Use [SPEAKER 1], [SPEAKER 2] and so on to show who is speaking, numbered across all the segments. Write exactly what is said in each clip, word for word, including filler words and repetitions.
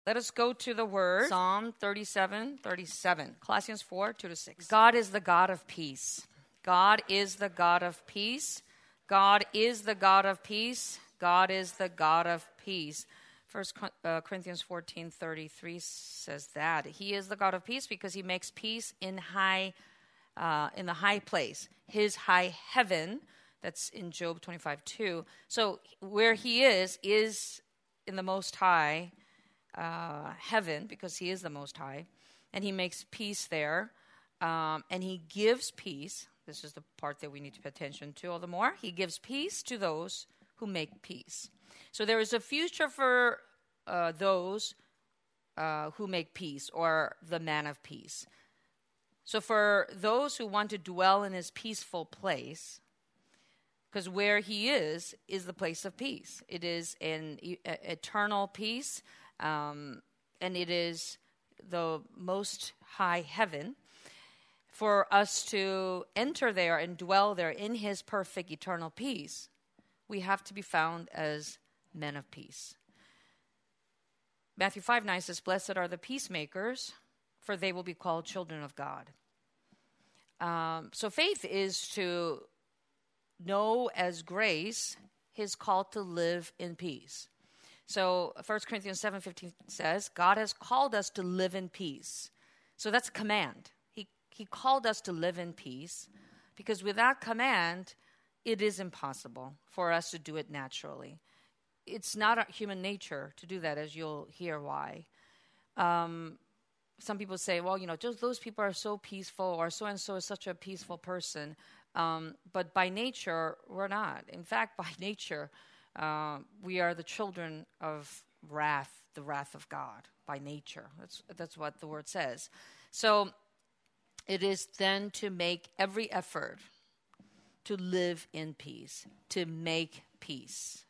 [SPEAKER 1] Let us go to the word. Psalm thirty-seven, thirty-seven. Colossians four, two to six. God is the God of peace. God is the God of peace. God is the God of peace. God is the God of peace. First Corinthians fourteen, thirty-three says that. He is the God of peace because he makes peace in high, uh, in the high place. His high heaven, that's in Job twenty-five, two. So where he is, is in the most high uh, heaven because he is the most high. And he makes peace there. Um, and he gives peace. This is the part that we need to pay attention to all the more. He gives peace to those who make peace. So there is a future for uh, those uh, who make peace, or the man of peace. So for those who want to dwell in his peaceful place, because where he is, is the place of peace. It is an e- eternal peace, um, and it is the most high heaven. For us to enter there and dwell there in his perfect eternal peace, we have to be found as men of peace. Matthew five nine says, "Blessed are the peacemakers, for they will be called children of God." Um, so faith is to know as grace his call to live in peace. So First Corinthians seven fifteen says, God has called us to live in peace. So that's a command. He, he called us to live in peace because without command, it is impossible for us to do it naturally. It's not a human nature to do that, as you'll hear why. Um, some people say, well, you know, just those people are so peaceful, or so-and-so is such a peaceful person. Um, but by nature, we're not. In fact, by nature, uh, we are the children of wrath, the wrath of God, by nature. That's, that's what the word says. So it is then to make every effort to live in peace, to make peace.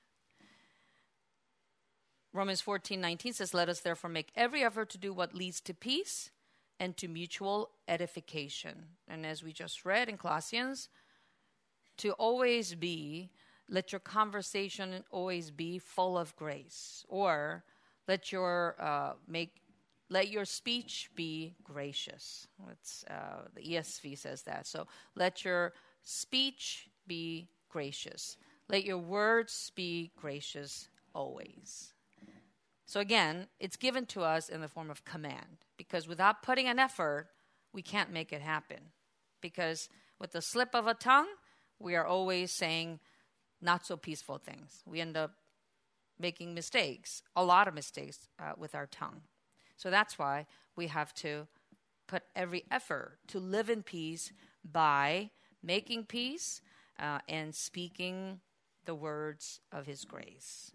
[SPEAKER 1] Romans fourteen nineteen says, "Let us therefore make every effort to do what leads to peace and to mutual edification." And as we just read in Colossians, to always be, let your conversation always be full of grace, or let your uh, make let your speech be gracious. It's, uh, the E S V says that. So let your speech be gracious. Let your words be gracious always. So again, it's given to us in the form of command, because without putting an effort, we can't make it happen. Because with the slip of a tongue, we are always saying not so peaceful things. We end up making mistakes, a lot of mistakes uh, with our tongue. So that's why we have to put every effort to live in peace by making peace uh, and speaking the words of his grace.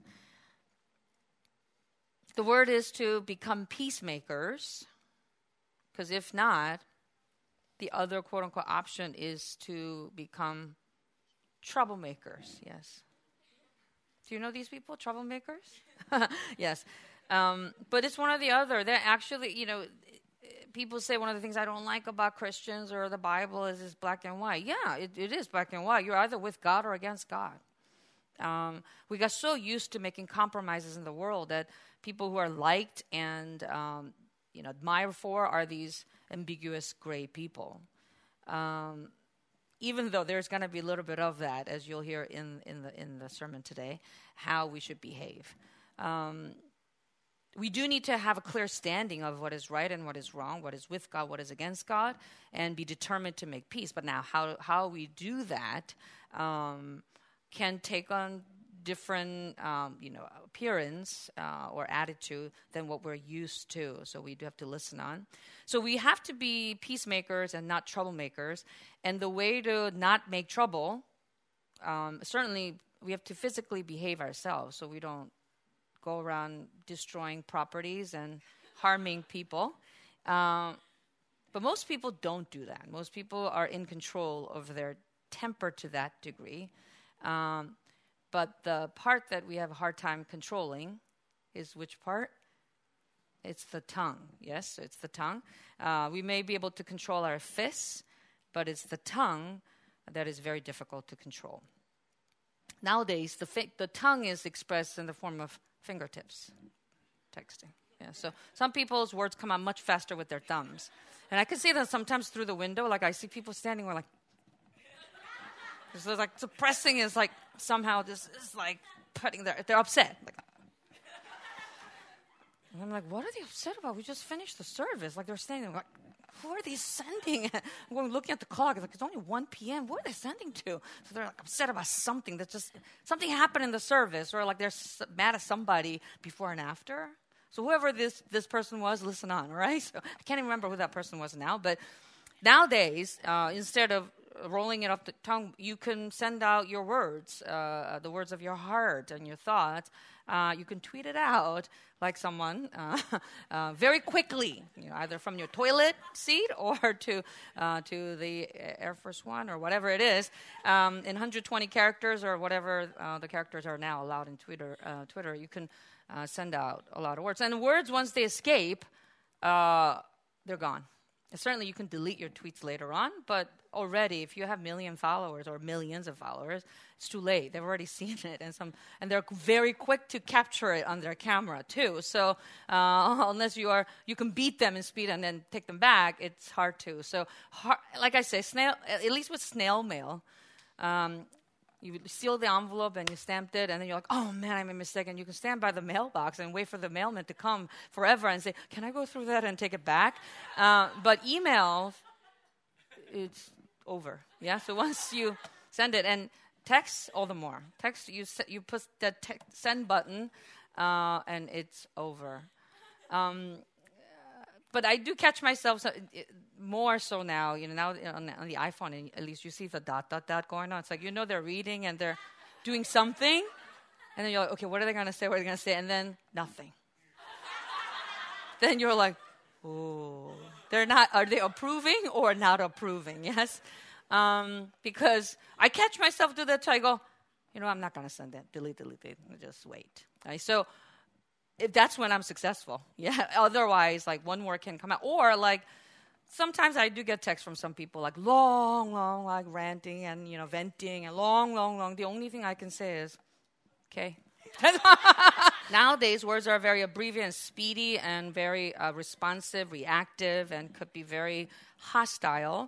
[SPEAKER 1] The word is to become peacemakers, because if not, the other quote-unquote option is to become troublemakers. Yes. Do you know these people, troublemakers? Yes. Um, but it's one or the other. They're actually, you know, people say one of the things I don't like about Christians or the Bible is it's black and white. Yeah, it, it is black and white. You're either with God or against God. Um, we got so used to making compromises in the world that people who are liked and um, you know admired for are these ambiguous gray people. Um, even though there's going to be a little bit of that, as you'll hear in, in the in the sermon today, how we should behave. Um, we do need to have a clear standing of what is right and what is wrong, what is with God, what is against God, and be determined to make peace. But now, how how we do that um, can take on different, um, you know, appearance uh, or attitude than what we're used to. So we do have to listen on. So we have to be peacemakers and not troublemakers. And the way to not make trouble, um, certainly we have to physically behave ourselves so we don't go around destroying properties and harming people. Um, but most people don't do that. Most people are in control of their temper to that degree. Um, but the part that we have a hard time controlling is which part? It's the tongue. Yes, it's the tongue. Uh, we may be able to control our fists, but it's the tongue that is very difficult to control. Nowadays, the fi- the tongue is expressed in the form of fingertips, texting. Yeah, so some people's words come out much faster with their thumbs. And I can see that sometimes through the window, like I see people standing where like, so like suppressing is like somehow this is like putting their, they're upset. Like, and I'm like, what are they upset about? We just finished the service. Like they're standing like, who are they sending? I'm going looking at the clock. It's like, it's only one p.m. Who are they sending to? So they're like upset about something that just, something happened in the service, or like they're mad at somebody before and after. So whoever this, this person was, listen on, all right? So I can't even remember who that person was now. But nowadays, uh, instead of rolling it off the tongue, you can send out your words, uh, the words of your heart and your thoughts. Uh, you can tweet it out like someone uh, uh, very quickly, you know, either from your toilet seat or to uh, to the Air Force One or whatever it is, um, in one hundred twenty characters or whatever uh, the characters are now allowed in Twitter. Uh, Twitter, you can uh, send out a lot of words. And words, once they escape, uh, they're gone. And certainly, you can delete your tweets later on, but already, if you have million followers or millions of followers, it's too late. They've already seen it, and some, and they're very quick to capture it on their camera too. So uh, unless you are, you can beat them in speed and then take them back. It's hard to. So, hard, like I say, snail. At least with snail mail. Um, You seal the envelope and you stamped it, and then you're like, oh, man, I made a mistake. And you can stand by the mailbox and wait for the mailman to come forever and say, can I go through that and take it back? Uh, but emails, it's over. Yeah, so once you send it, and text, all the more. Text, you you push the te- send button, uh, and it's over. Um, But I do catch myself so, it, more so now, you know, now on the, on the iPhone, at least you see the dot, dot, dot going on. It's like, you know, they're reading and they're doing something. And then you're like, okay, what are they going to say? What are they going to say? And then nothing. Then you're like, oh, they're not, are they approving or not approving? Yes. Um, because I catch myself do that. So I go, you know, I'm not going to send that. Delete, delete, delete. Just wait. Right? So, if that's when I'm successful. Yeah. Otherwise, like one word can come out. Or like sometimes I do get texts from some people like long, long, like ranting and, you know, venting and long, long, long. The only thing I can say is, okay. Nowadays, words are very abbreviated and speedy and very uh, responsive, reactive, and could be very hostile.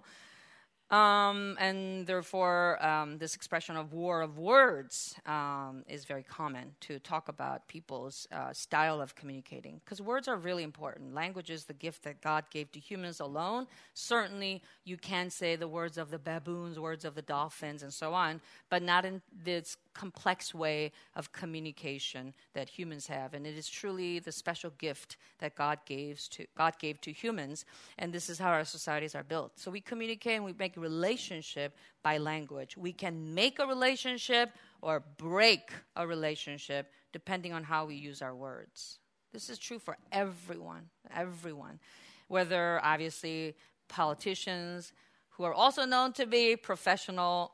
[SPEAKER 1] Um, and therefore, um, this expression of war of words um, is very common to talk about people's uh, style of communicating. Because words are really important. Language is the gift that God gave to humans alone. Certainly, you can say the words of the baboons, words of the dolphins, and so on, but not in this complex way of communication that humans have. And it is truly the special gift that God gave to God gave to humans. And this is how our societies are built. So we communicate and we make a relationship by language. We can make a relationship or break a relationship depending on how we use our words. This is true for everyone, everyone. Whether, obviously, politicians who are also known to be professional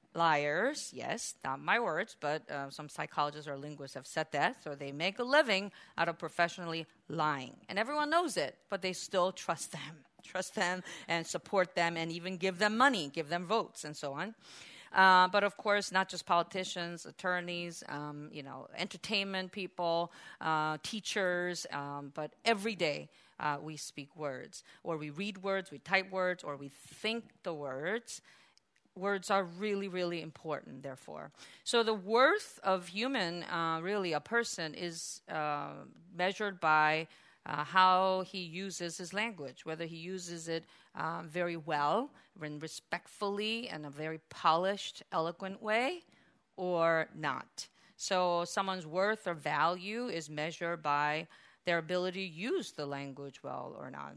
[SPEAKER 1] liars, yes, not my words, but uh, some psychologists or linguists have said that. So they make a living out of professionally lying. And everyone knows it, but they still trust them. Trust them and support them and even give them money, give them votes and so on. Uh, but of course, not just politicians, attorneys, um, you know, entertainment people, uh, teachers, um, but every day uh, we speak words. Or we read words, we type words, or we think the words. Words are really, really important, therefore. So the worth of human, uh, really a person, is uh, measured by uh, how he uses his language, whether he uses it uh, very well, and respectfully, in a very polished, eloquent way, or not. So someone's worth or value is measured by their ability to use the language well or not.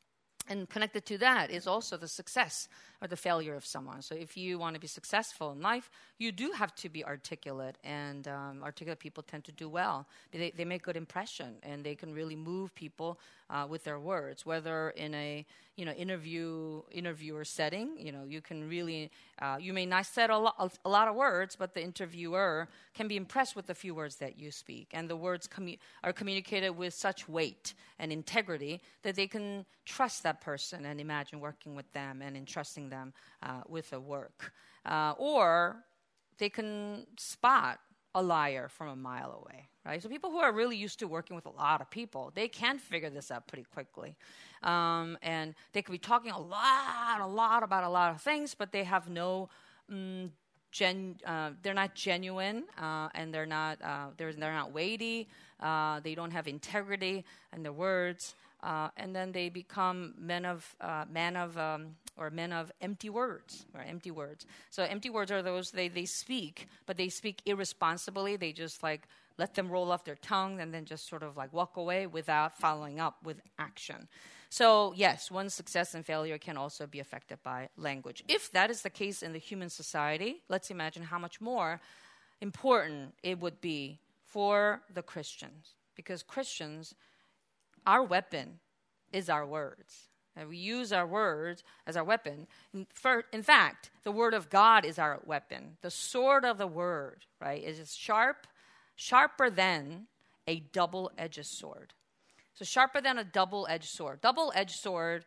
[SPEAKER 1] And connected to that is also the success or the failure of someone. So if you want to be successful in life, you do have to be articulate, and um, articulate people tend to do well. They, they make good impression, and they can really move people uh, with their words. Whether in a you know interview interviewer setting, you know you can really uh, you may not say a, lo- a lot of words, but the interviewer can be impressed with the few words that you speak, and the words commu- are communicated with such weight and integrity that they can trust that person and imagine working with them and entrusting them uh, with a work. Uh, or they can spot a liar from a mile away. right? So people who are really used to working with a lot of people, they can figure this out pretty quickly. Um, and they could be talking a lot, a lot about a lot of things, but they have no, um, gen, uh, they're not genuine, uh, and they're not, uh, they're, they're not weighty. Uh, they don't have integrity in their words. Uh, and then they become men of, uh, man of, um, or men of empty words, or empty words. So empty words are those, they, they speak, but they speak irresponsibly. They just like let them roll off their tongue and then just sort of like walk away without following up with action. So yes, one's success and failure can also be affected by language. If that is the case in the human society, let's imagine how much more important it would be for the Christians. Because Christians, our weapon is our words. And we use our words as our weapon. In, for, in fact, the word of God is our weapon. The sword of the word, right, is sharp, sharper than a double-edged sword. So sharper than a double-edged sword. Double-edged sword,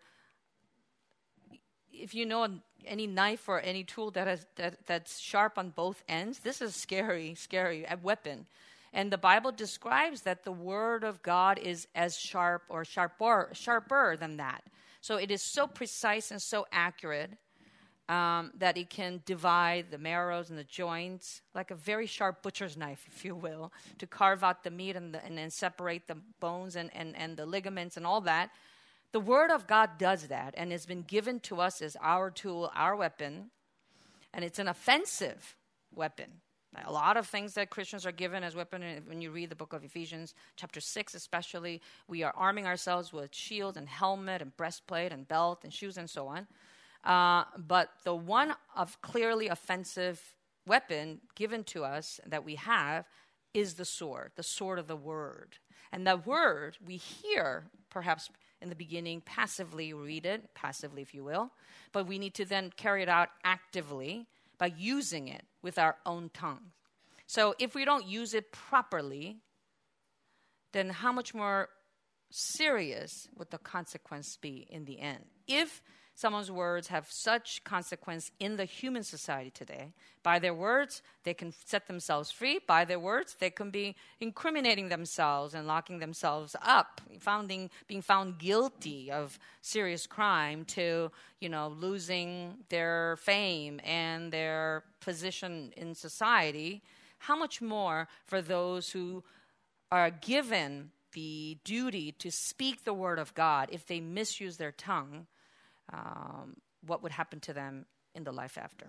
[SPEAKER 1] if you know any knife or any tool that has that, that's sharp on both ends, this is scary, scary a weapon. And the Bible describes that the word of God is as sharp or sharper, sharper than that. So it is so precise and so accurate um, that it can divide the marrows and the joints like a very sharp butcher's knife, if you will, to carve out the meat and, the, and then separate the bones and, and, and the ligaments and all that. The Word of God does that and has been given to us as our tool, our weapon, and it's an offensive weapon. A lot of things that Christians are given as weapon, when you read the book of Ephesians, chapter six especially, we are arming ourselves with shield and helmet and breastplate and belt and shoes and so on. Uh, but the one of clearly offensive weapon given to us that we have is the sword, the sword of the word. And that word we hear perhaps in the beginning, passively read it, passively if you will, but we need to then carry it out actively by using it with our own tongue. So if we don't use it properly, then how much more serious would the consequence be in the end? If someone's words have such consequence in the human society today, by their words, they can set themselves free. By their words, they can be incriminating themselves and locking themselves up, founding, being found guilty of serious crime to, you know, losing their fame and their position in society. How much more for those who are given the duty to speak the word of God, if they misuse their tongue, Um, what would happen to them in the life after.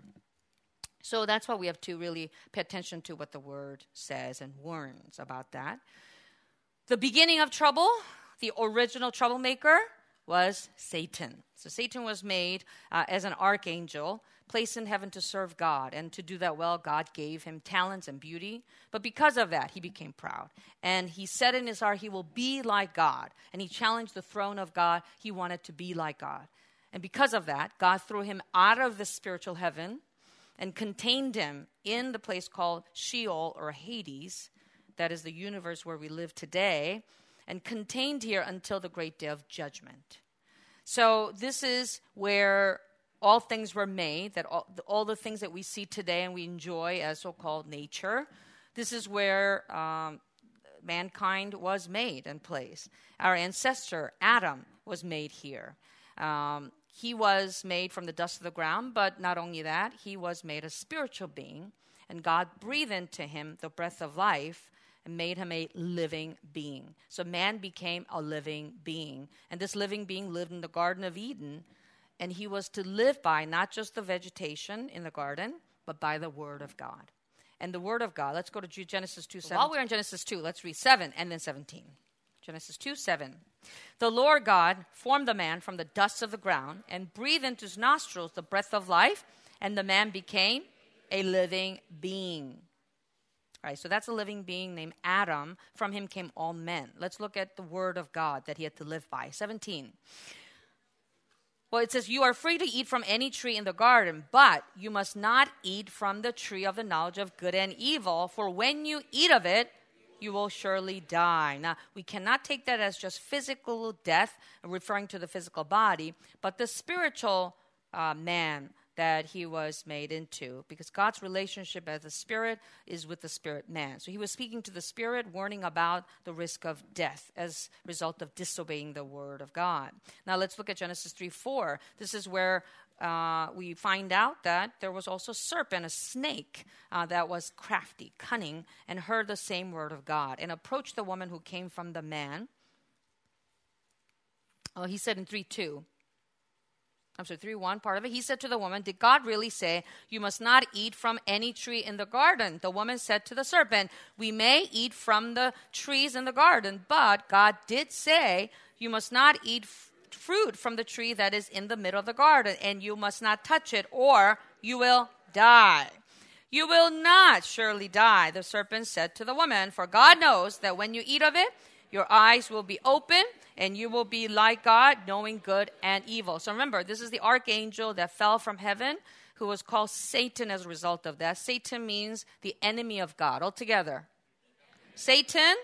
[SPEAKER 1] So that's why we have to really pay attention to what the word says and warns about that. The beginning of trouble, the original troublemaker, was Satan. So Satan was made uh, as an archangel, placed in heaven to serve God. And to do that well, God gave him talents and beauty. But because of that, he became proud. And he said in his heart, he will be like God. And he challenged the throne of God. He wanted to be like God. And because of that, God threw him out of the spiritual heaven and contained him in the place called Sheol or Hades, that is the universe where we live today, and contained here until the great day of judgment. So this is where all things were made, that all, all the things that we see today and we enjoy as so-called nature, this is where um, mankind was made and placed. Our ancestor, Adam, was made here. Um, He was made from the dust of the ground, but not only that, he was made a spiritual being, and God breathed into him the breath of life and made him a living being. So man became a living being, and this living being lived in the Garden of Eden, and he was to live by not just the vegetation in the garden, but by the Word of God. And the Word of God, let's go to Genesis two seven. While we're in Genesis two, let's read seven and then seventeen. Genesis two seven. The Lord God formed the man from the dust of the ground and breathed into his nostrils the breath of life, and the man became a living being. All right, so that's a living being named Adam. From him came all men. Let's look at the word of God that he had to live by. seventeen. Well, it says, you are free to eat from any tree in the garden, but you must not eat from the tree of the knowledge of good and evil, for when you eat of it, you will surely die. Now, we cannot take that as just physical death, referring to the physical body, but the spiritual uh, man, that he was made into, because God's relationship as a spirit is with the spirit man. So he was speaking to the spirit, warning about the risk of death as a result of disobeying the word of God. Now let's look at Genesis three four. This is where uh, we find out that there was also a serpent, a snake, uh, that was crafty, cunning, and heard the same word of God, and approached the woman who came from the man. Oh, he said in three two. I'm sorry, three one, part of it. He said to the woman, did God really say, you must not eat from any tree in the garden? The woman said to the serpent, we may eat from the trees in the garden, but God did say, you must not eat f- fruit from the tree that is in the middle of the garden, and you must not touch it, or you will die. You will not surely die, the serpent said to the woman, for God knows that when you eat of it, your eyes will be open, and you will be like God, knowing good and evil. So remember, this is the archangel that fell from heaven, who was called Satan as a result of that. Satan means the enemy of God. Altogether. Satan,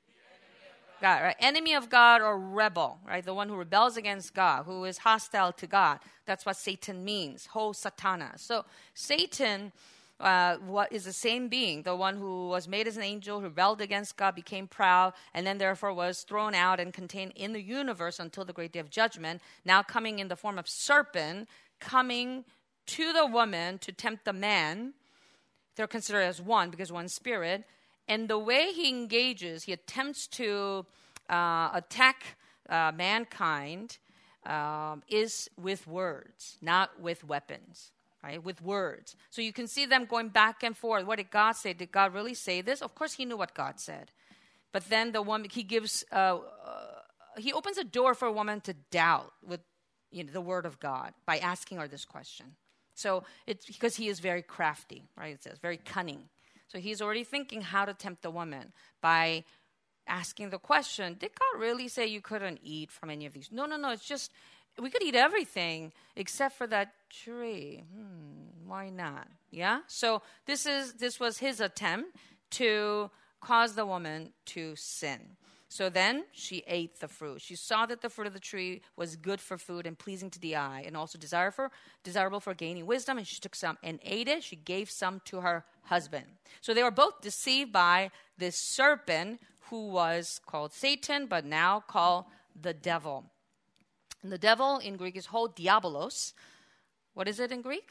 [SPEAKER 1] God, right? Enemy of God or rebel, right? The one who rebels against God, who is hostile to God. That's what Satan means. Ho Satana. So Satan Uh, what is the same being, the one who was made as an angel, who rebelled against God, became proud, and then therefore was thrown out and contained in the universe until the great day of judgment, now coming in the form of serpent, coming to the woman to tempt the man. They're considered as one because one spirit. And the way he engages, he attempts to uh, attack uh, mankind um, is with words, not with weapons. Right, with words. So you can see them going back and forth. What did God say? Did God really say this? Of course he knew what God said. But then the woman, he gives, uh, uh, he opens a door for a woman to doubt with you know, the word of God by asking her this question. So it's because he is very crafty, right? It says very cunning. So he's already thinking how to tempt the woman by asking the question, did God really say you couldn't eat from any of these? No, no, no. It's just, we could eat everything except for that tree. Hmm, why not? Yeah? So this is this was his attempt to cause the woman to sin. So then she ate the fruit. She saw that the fruit of the tree was good for food and pleasing to the eye, and also desirable for, desirable for gaining wisdom, and she took some and ate it. She gave some to her husband. So they were both deceived by this serpent who was called Satan, but now called the devil. And the devil in Greek is ho diabolos. What is it in Greek?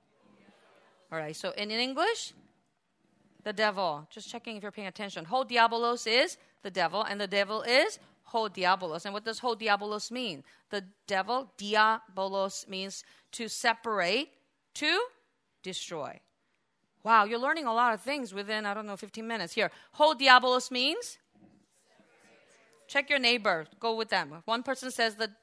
[SPEAKER 1] All right, so in, in English, the devil. Just checking if you're paying attention. Ho diabolos is the devil, and the devil is ho diabolos. And what does ho diabolos mean? The devil, diabolos, means to separate, to destroy. Wow, you're learning a lot of things within, I don't know, fifteen minutes. Here, ho diabolos means? Check your neighbor. Go with them. One person says the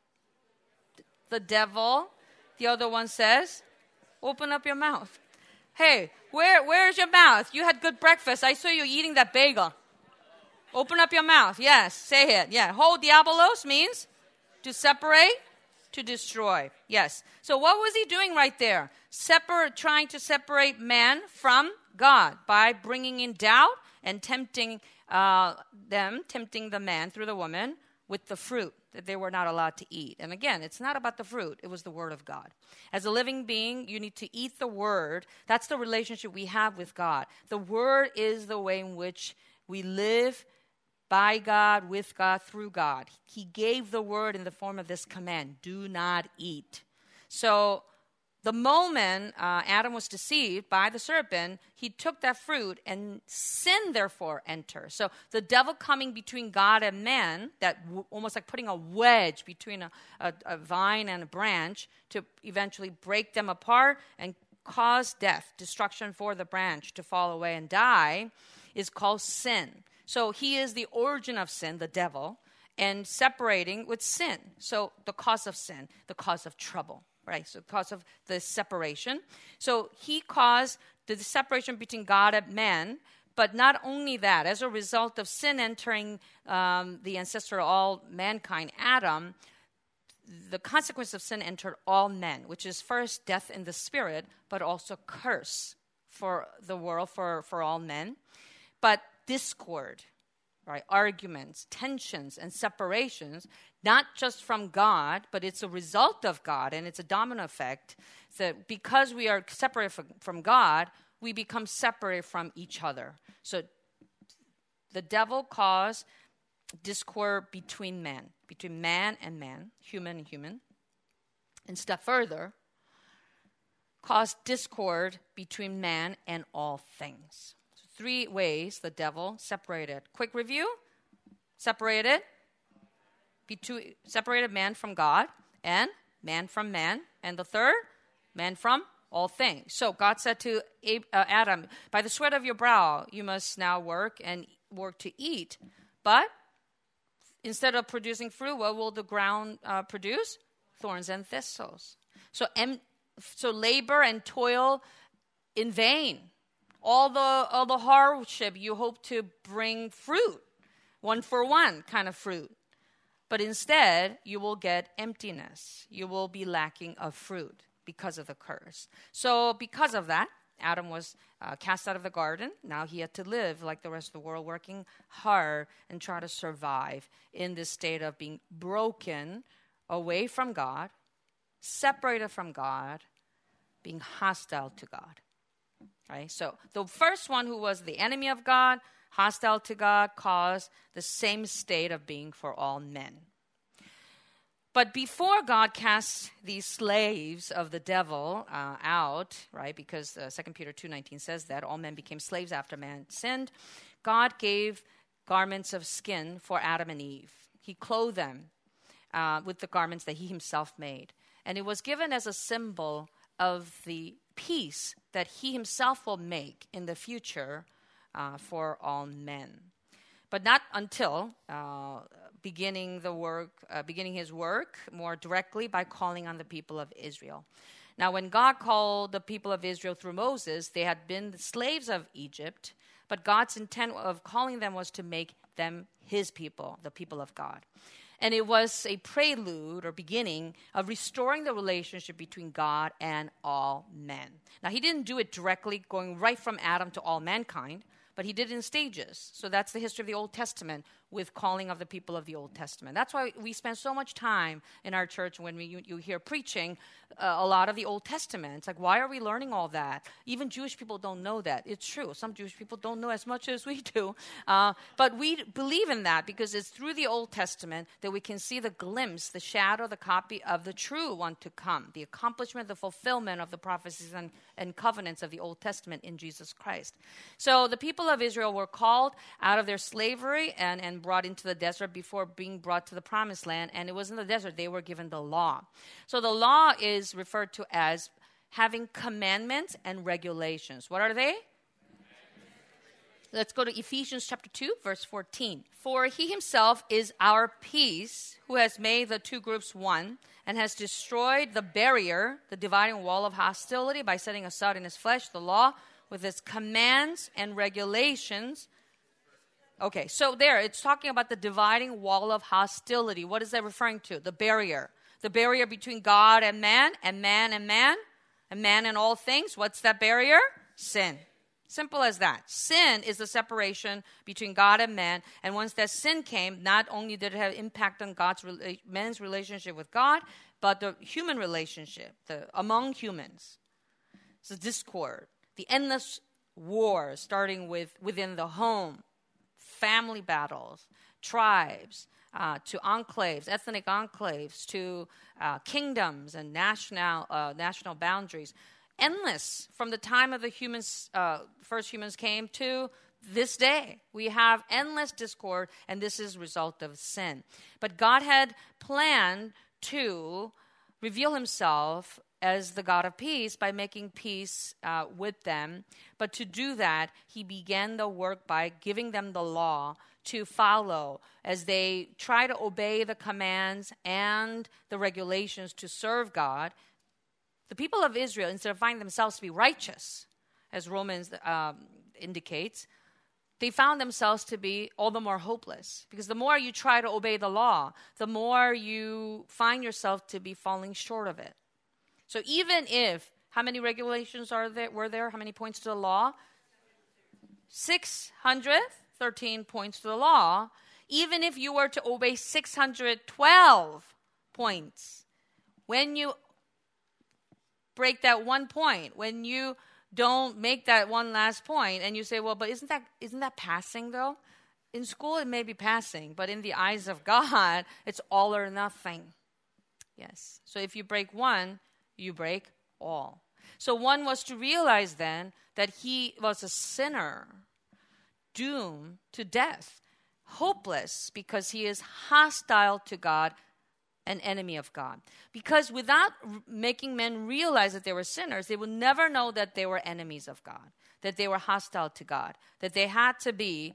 [SPEAKER 1] the devil. The other one says, open up your mouth. Hey, where where's your mouth? You had good breakfast. I saw you eating that bagel. Open up your mouth. Yes, say it. Yeah. Ho diabolos means to separate, to destroy. Yes. So what was he doing right there? Separate, trying to separate man from God by bringing in doubt and tempting uh, them, tempting the man through the woman with the fruit that they were not allowed to eat. And again, it's not about the fruit. It was the word of God. As a living being, you need to eat the word. That's the relationship we have with God. The word is the way in which we live by God, with God, through God. He gave the word in the form of this command, do not eat. So the moment uh, Adam was deceived by the serpent, he took that fruit and sin therefore entered. So the devil coming between God and man, that w- almost like putting a wedge between a, a, a vine and a branch to eventually break them apart and cause death, destruction for the branch to fall away and die, is called sin. So he is the origin of sin, the devil, and separating with sin. So the cause of sin, the cause of trouble. Right, so because of the separation. So he caused the separation between God and man, but not only that, as a result of sin entering um, the ancestor of all mankind, Adam, the consequence of sin entered all men, which is first death in the spirit, but also curse for the world, for, for all men. But discord, right? Arguments, tensions, and separations, not just from God, but it's a result of God, and it's a domino effect. So because we are separated from, from God, we become separated from each other. So the devil caused discord between men, between man and man, human and human. And step further, caused discord between man and all things. So three ways the devil separated. Quick review. Separated. Between, separated man from God and man from man. And the third, man from all things. So God said to Ab- uh, Adam, by the sweat of your brow you must now work and work to eat. But instead of producing fruit, what will the ground uh, produce? Thorns and thistles. So, em- so labor and toil in vain. All the all the hardship, you hope to bring fruit, one for one kind of fruit. But instead, you will get emptiness. You will be lacking of fruit because of the curse. So because of that, Adam was uh, cast out of the garden. Now he had to live like the rest of the world, working hard and try to survive in this state of being broken, away from God, separated from God, being hostile to God. Right? So the first one, who was the enemy of God, hostile to God, caused the same state of being for all men. But before God cast these slaves of the devil uh, out, right, because uh, Second Peter two nineteen says that all men became slaves after man sinned, God gave garments of skin for Adam and Eve. He clothed them uh, with the garments that he himself made. And it was given as a symbol of the peace that he himself will make in the future uh, for all men. But not until uh, beginning the work, uh, beginning his work more directly by calling on the people of Israel. Now, when God called the people of Israel through Moses, they had been the slaves of Egypt, but God's intent of calling them was to make them his people, the people of God. And it was a prelude or beginning of restoring the relationship between God and all men. Now, he didn't do it directly, going right from Adam to all mankind, but he did it in stages. So that's the history of the Old Testament with calling of the people of the Old Testament. That's why we spend so much time in our church when we, you, you hear preaching uh, a lot of the Old Testament. It's like, why are we learning all that? Even Jewish people don't know that. It's true. Some Jewish people don't know as much as we do. Uh, but we believe in that because it's through the Old Testament that we can see the glimpse, the shadow, the copy of the true one to come, the accomplishment, the fulfillment of the prophecies and, and covenants of the Old Testament in Jesus Christ. So the people of Israel were called out of their slavery and, and brought into the desert before being brought to the promised land. And it was in the desert they were given the law. So the law is referred to as having commandments and regulations. What are they? Let's go to Ephesians chapter two, verse fourteen. For he himself is our peace, who has made the two groups one, and has destroyed the barrier, the dividing wall of hostility, by setting aside in his flesh the law with its commands and regulations. Okay, so there, it's talking about the dividing wall of hostility. What is that referring to? The barrier. The barrier between God and man, and man and man, and man and all things. What's that barrier? Sin. Simple as that. Sin is the separation between God and man. And once that sin came, not only did it have impact on God's man's relationship with God, but the human relationship the, among humans. It's a discord. The endless war starting with within the home, family battles, tribes, uh, to enclaves, ethnic enclaves, to uh, kingdoms and national uh, national boundaries. Endless from the time of the humans, uh, first humans came to this day. We have endless discord, and this is a result of sin. But God had planned to reveal himself as the God of peace by making peace uh, with them. But to do that, he began the work by giving them the law to follow as they try to obey the commands and the regulations to serve God. The people of Israel, instead of finding themselves to be righteous, as Romans um, indicates, they found themselves to be all the more hopeless. Because the more you try to obey the law, the more you find yourself to be falling short of it. So even if, how many regulations are there? Were there? How many points to the law? six hundred thirteen points to the law, even if you were to obey six hundred twelve points, when you break that one point, when you don't make that one last point, and you say, well, but isn't that isn't that passing though? In school, it may be passing, but in the eyes of God, it's all or nothing. Yes. So if you break one, you break all. So one was to realize then that he was a sinner, doomed to death, hopeless because he is hostile to God, an enemy of God. Because without r- making men realize that they were sinners, they would never know that they were enemies of God, that they were hostile to God, that they had to be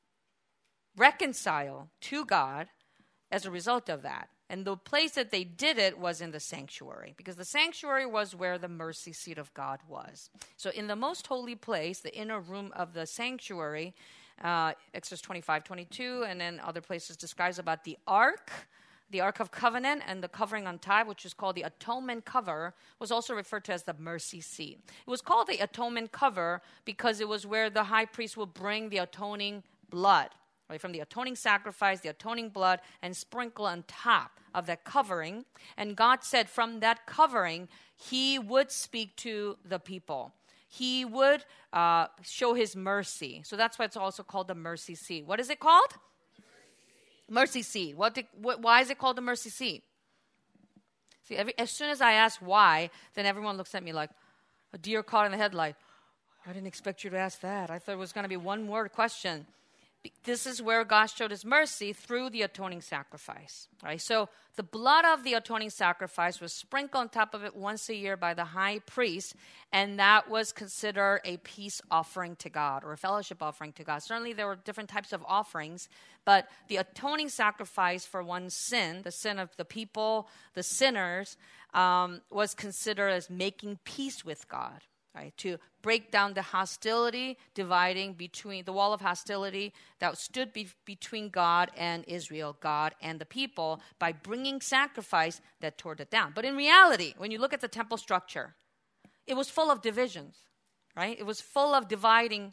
[SPEAKER 1] reconciled to God as a result of that. And the place that they did it was in the sanctuary, because the sanctuary was where the mercy seat of God was. So in the most holy place, the inner room of the sanctuary, uh, Exodus twenty-five, twenty-two, and then other places describes about the ark, the Ark of Covenant, and the covering on top, which is called the atonement cover, was also referred to as the mercy seat. It was called the atonement cover because it was where the high priest would bring the atoning blood, right, from the atoning sacrifice, the atoning blood, and sprinkle on top of that covering. And God said from that covering, he would speak to the people. He would uh, show his mercy. So that's why it's also called the mercy seat. What is it called? Mercy seat. What, did, what? Why is it called the mercy seat? See, every, as soon as I ask why, then everyone looks at me like a deer caught in the headlight. I didn't expect you to ask that. I thought it was going to be one word question. This is where God showed his mercy through the atoning sacrifice. Right? So the blood of the atoning sacrifice was sprinkled on top of it once a year by the high priest, and that was considered a peace offering to God or a fellowship offering to God. Certainly there were different types of offerings, but the atoning sacrifice for one's sin, the sin of the people, the sinners, um, was considered as making peace with God. Right, to break down the hostility dividing between the wall of hostility that stood be- between God and Israel, God and the people, by bringing sacrifice that tore it down. But in reality, when you look at the temple structure, it was full of divisions, right? It was full of dividing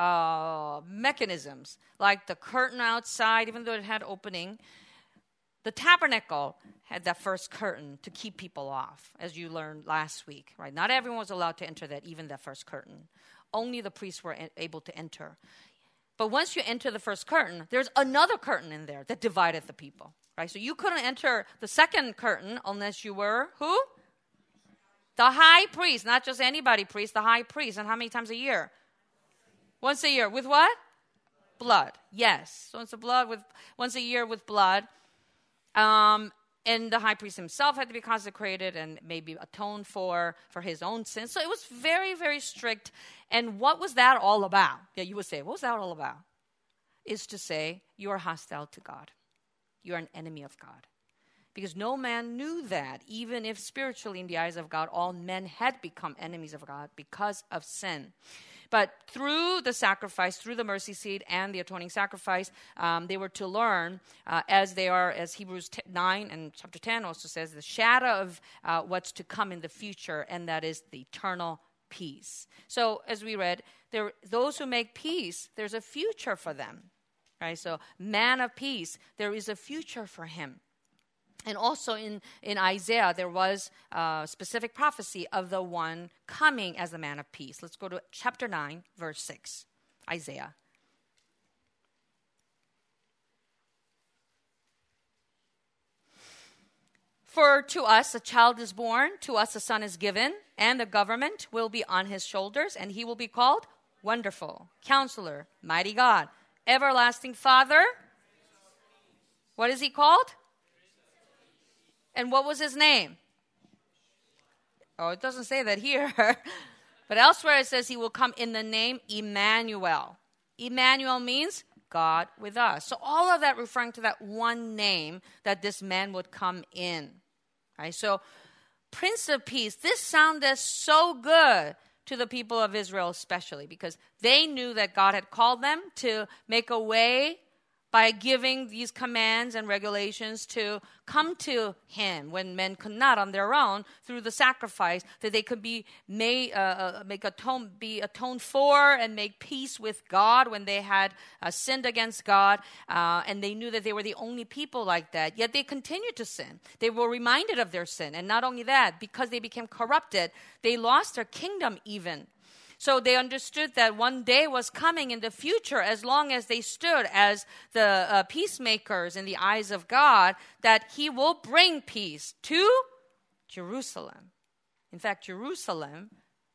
[SPEAKER 1] uh, mechanisms, like the curtain outside, even though it had opening. The tabernacle had that first curtain to keep people off, as you learned last week, right? Not everyone was allowed to enter that, even that first curtain. Only the priests were able to enter. But once you enter the first curtain, there's another curtain in there that divided the people, right? So you couldn't enter the second curtain unless you were who? The high priest, not just anybody priest, the high priest. And how many times a year? Once a year. With what? Blood. Yes. So it's a blood with once a year with blood. Um, and the high priest himself had to be consecrated and maybe atoned for, for his own sins. So it was very, very strict. And what was that all about? Yeah, you would say, what was that all about? Is to say, you are hostile to God. You are an enemy of God. Because no man knew that, even if spiritually in the eyes of God, all men had become enemies of God because of sin. But through the sacrifice, through the mercy seat and the atoning sacrifice, um, they were to learn, uh, as they are, as Hebrews nine and chapter ten also says, the shadow of uh, what's to come in the future, and that is the eternal peace. So as we read, there, those who make peace, there's a future for them. Right? So man of peace, there is a future for him. And also in, in Isaiah, there was a specific prophecy of the one coming as the man of peace. Let's go to chapter nine, verse six. Isaiah. For to us a child is born, to us a son is given, and the government will be on his shoulders, and he will be called Wonderful, Counselor, Mighty God, Everlasting Father. What is he called? And what was his name? Oh, it doesn't say that here. But elsewhere it says he will come in the name Emmanuel. Emmanuel means God with us. So all of that referring to that one name that this man would come in. Right? So Prince of Peace, this sounded so good to the people of Israel especially, because they knew that God had called them to make a way by giving these commands and regulations to come to him when men could not on their own through the sacrifice, that they could be made, uh, make atone, be atoned for and make peace with God when they had uh, sinned against God. Uh, and they knew that they were the only people like that. Yet they continued to sin. They were reminded of their sin. And not only that, because they became corrupted, they lost their kingdom even. So they understood that one day was coming in the future, as long as they stood as the uh, peacemakers in the eyes of God, that he will bring peace to Jerusalem. In fact, Jerusalem,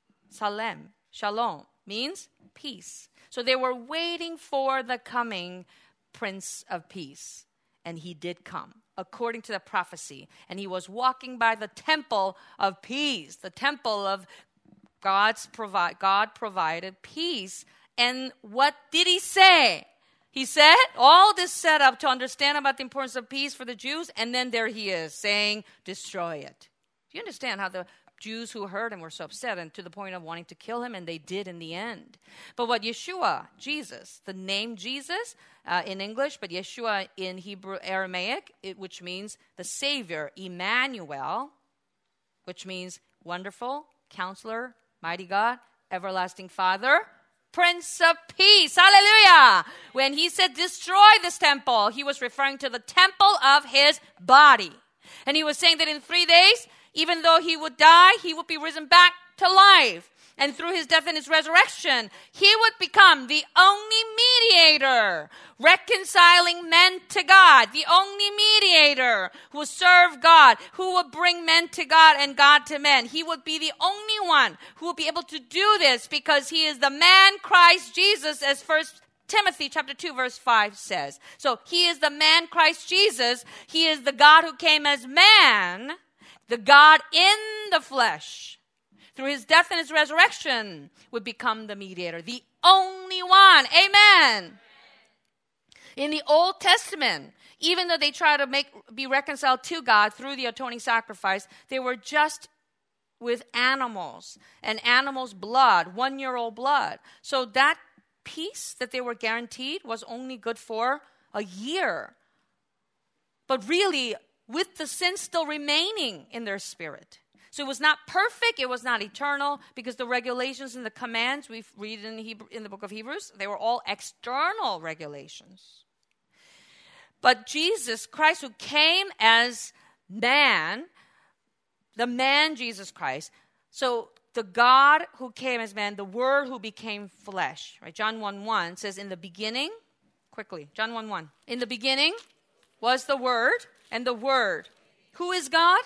[SPEAKER 1] Salem, Shalom, means peace. So they were waiting for the coming Prince of Peace. And he did come, according to the prophecy. And he was walking by the temple of peace, the temple of God's provi- God provided peace. And what did he say? He said, all this set up to understand about the importance of peace for the Jews, and then there he is saying, destroy it. Do you understand how the Jews who heard him were so upset and to the point of wanting to kill him, and they did in the end? But what Yeshua, Jesus, the name Jesus uh, in English, but Yeshua in Hebrew Aramaic, it, which means the Savior, Emmanuel, which means wonderful, Counselor, Mighty God, Everlasting Father, Prince of Peace. Hallelujah. When he said, destroy this temple, he was referring to the temple of his body. And he was saying that in three days, even though he would die, he would be risen back to life. And through his death and his resurrection, he would become the only mediator, reconciling men to God, the only mediator who would serve God, who would bring men to God and God to men. He would be the only one who would be able to do this, because he is the man Christ Jesus, as First Timothy chapter two verse five says. So he is the man Christ Jesus. He is the God who came as man, the God in the flesh. Through his death and his resurrection, would become the mediator, the only one. Amen. In the Old Testament, even though they tried to make be reconciled to God through the atoning sacrifice, they were just with animals and animals' blood, one-year-old blood. So that peace that they were guaranteed was only good for a year. But really, with the sin still remaining in their spirit. So it was not perfect, it was not eternal, because the regulations and the commands we read in, Hebrew, in the book of Hebrews, they were all external regulations. But Jesus Christ, who came as man, the man Jesus Christ, so the God who came as man, the Word who became flesh, right? John one one says, in the beginning, quickly, John one one, in the beginning was the Word, and the Word. Who is God?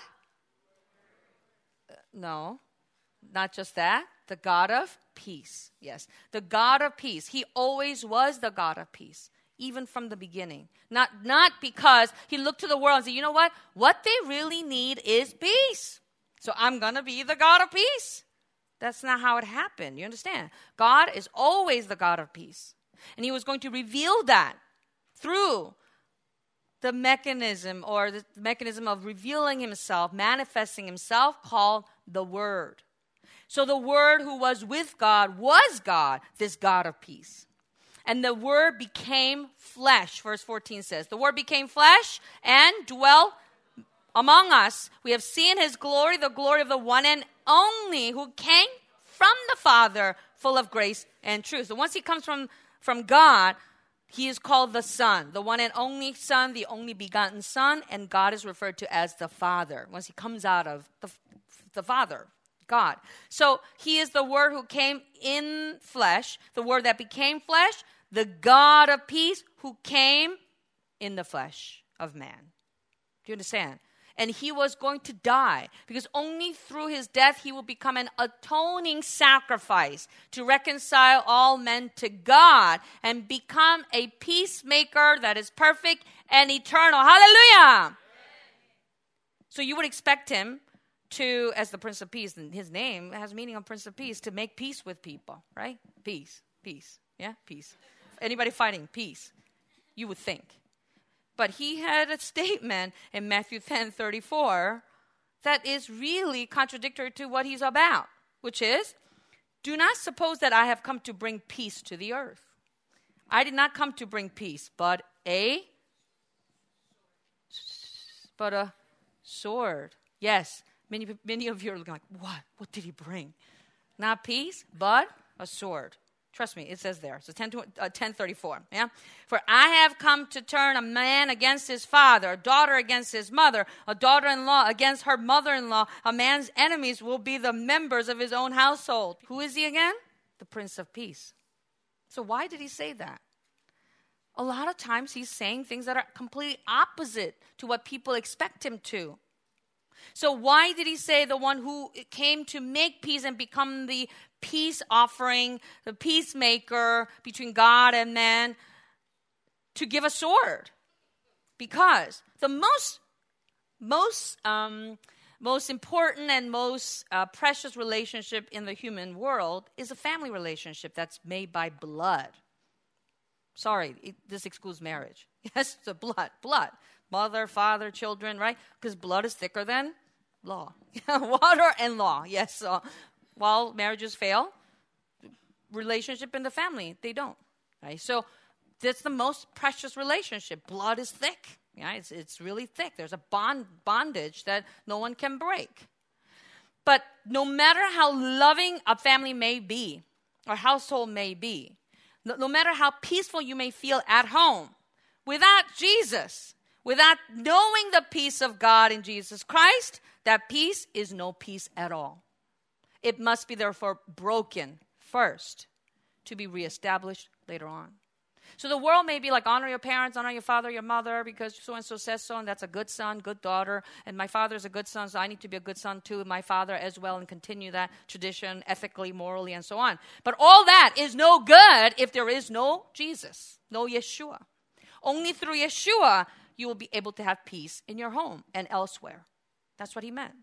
[SPEAKER 1] No, not just that. The God of peace. Yes, the God of peace. He always was the God of peace, even from the beginning. Not, not because he looked to the world and said, you know what? What they really need is peace. So I'm going to be the God of peace. That's not how it happened. You understand? God is always the God of peace. And he was going to reveal that through the mechanism or the mechanism of revealing himself, manifesting himself, called the Word. So the Word who was with God was God, this God of peace. And the Word became flesh, verse fourteen says. The Word became flesh and dwelt among us. We have seen his glory, the glory of the one and only who came from the Father, full of grace and truth. So once he comes from, from God, he is called the Son, the one and only Son, the only begotten Son, and God is referred to as the Father once he comes out of the, the Father, God. So he is the Word who came in flesh, the Word that became flesh, the God of peace who came in the flesh of man. Do you understand? And he was going to die, because only through his death he will become an atoning sacrifice to reconcile all men to God and become a peacemaker that is perfect and eternal. Hallelujah! So you would expect him to, as the Prince of Peace, and his name has meaning of Prince of Peace, to make peace with people, right? Peace, peace, yeah, peace. Anybody fighting, peace, you would think. But he had a statement in Matthew ten thirty-four that is really contradictory to what he's about, which is, do not suppose that I have come to bring peace to the earth. I did not come to bring peace, but a but a sword. Yes, many many of you are looking like, what? What did he bring? Not peace, but a sword. Trust me, it says there. So ten thirty-four. Yeah. For I have come to turn a man against his father, a daughter against his mother, a daughter-in-law against her mother-in-law. A man's enemies will be the members of his own household. Who is he again? The Prince of Peace. So why did he say that? A lot of times he's saying things that are completely opposite to what people expect him to. So why did he say the one who came to make peace and become the peace offering, the peacemaker between God and man, to give a sword? Because the most, most, um, most important and most uh, precious relationship in the human world is a family relationship that's made by blood. Sorry, it, this excludes marriage. Yes, the blood, blood. Mother, father, children, right? Because blood is thicker than law. Water and law, yes. So while marriages fail, relationship in the family, they don't. Right? So that's the most precious relationship. Blood is thick. Yeah, it's, it's really thick. There's a bond bondage that no one can break. But no matter how loving a family may be, or household may be, no, no matter how peaceful you may feel at home, without Jesus, without knowing the peace of God in Jesus Christ, that peace is no peace at all. It must be therefore broken first to be reestablished later on. So the world may be like, honor your parents, honor your father, your mother, because so-and-so says so, and that's a good son, good daughter, and my father is a good son, so I need to be a good son too, my father as well, and continue that tradition ethically, morally, and so on. But all that is no good if there is no Jesus, no Yeshua. Only through Yeshua you will be able to have peace in your home and elsewhere. That's what he meant.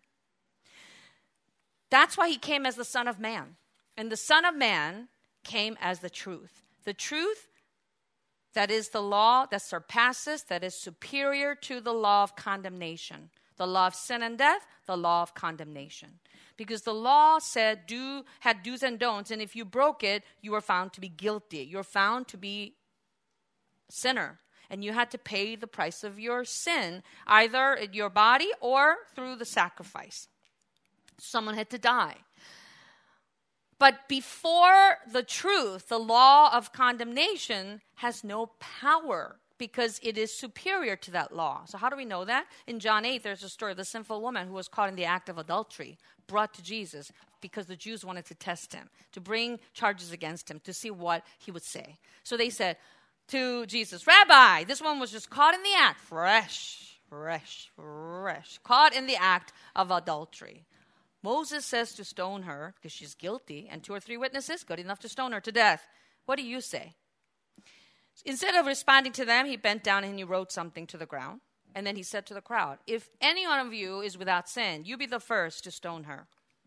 [SPEAKER 1] That's why he came as the Son of Man. And the Son of Man came as the truth. The truth that is the law that surpasses, that is superior to the law of condemnation. The law of sin and death, the law of condemnation. Because the law said, do had do's and don'ts, and if you broke it, you were found to be guilty. You're found to be a sinner. And you had to pay the price of your sin, either in your body or through the sacrifice. Someone had to die. But before the truth, the law of condemnation has no power because it is superior to that law. So how do we know that? In John eight, there's a story of the sinful woman who was caught in the act of adultery, brought to Jesus because the Jews wanted to test him, to bring charges against him, to see what he would say. So they said to Jesus, Rabbi, this one was just caught in the act, fresh, fresh, fresh, caught in the act of adultery. Moses says to stone her because she's guilty, and two or three witnesses, good enough to stone her to death. What do you say? Instead of responding to them, he bent down and he wrote something to the ground. And then he said to the crowd, if any one of you is without sin, you be the first to stone her.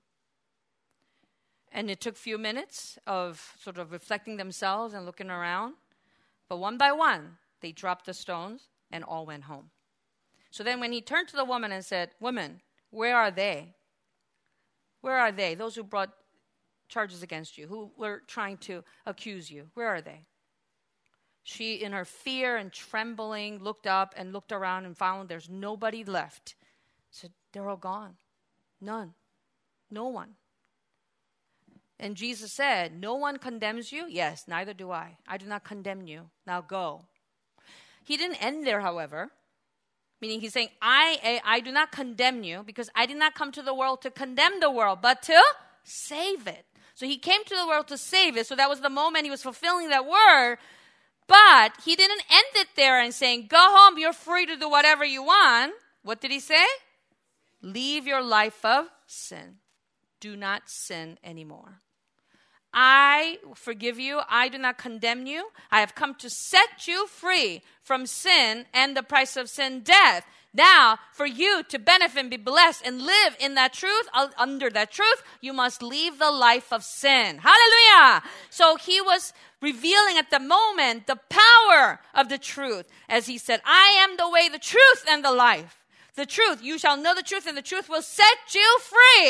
[SPEAKER 1] And it took a few minutes of sort of reflecting themselves and looking around. But one by one, they dropped the stones and all went home. So then when he turned to the woman and said, woman, where are they? Where are they? Those who brought charges against you, who were trying to accuse you. Where are they? She, in her fear and trembling, looked up and looked around and found there's nobody left. Said, they're all gone. None. No one. And Jesus said, no one condemns you? Yes, neither do I. I do not condemn you. Now go. He didn't end there, however. Meaning he's saying, I, I I do not condemn you because I did not come to the world to condemn the world, but to save it. So he came to the world to save it. So that was the moment he was fulfilling that word. But he didn't end it there and saying, go home, you're free to do whatever you want. What did he say? Leave your life of sin. Do not sin anymore. I forgive you. I do not condemn you. I have come to set you free from sin and the price of sin, death. Now, for you to benefit and be blessed and live in that truth, under that truth, you must leave the life of sin. Hallelujah! So he was revealing at the moment the power of the truth. As he said, I am the way, the truth, and the life. The truth, you shall know the truth, and the truth will set you free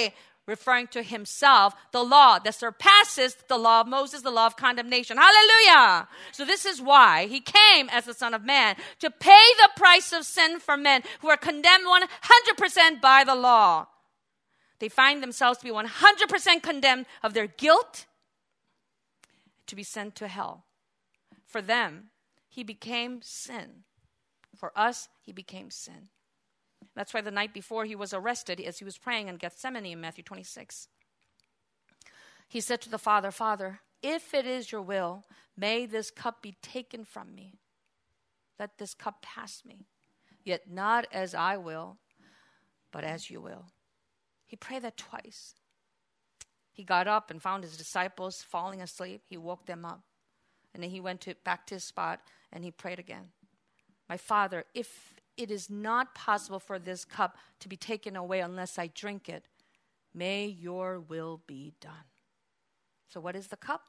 [SPEAKER 1] referring to himself, the law that surpasses the law of Moses, the law of condemnation. Hallelujah! So this is why he came as the Son of Man, to pay the price of sin for men who are condemned one hundred percent by the law. They find themselves to be one hundred percent condemned of their guilt, to be sent to hell. For them, he became sin. For us, he became sin. That's why the night before he was arrested, as he was praying in Gethsemane in Matthew twenty-six, he said to the Father, Father, if it is your will, may this cup be taken from me. Let this cup pass me. Yet not as I will, but as you will. He prayed that twice. He got up and found his disciples falling asleep. He woke them up. And then he went to, back to his spot and he prayed again. My Father, if it is not possible for this cup to be taken away unless I drink it, may your will be done. So what is the cup?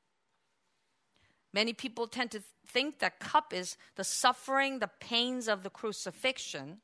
[SPEAKER 1] Many people tend to think that cup is the suffering, the pains of the crucifixion.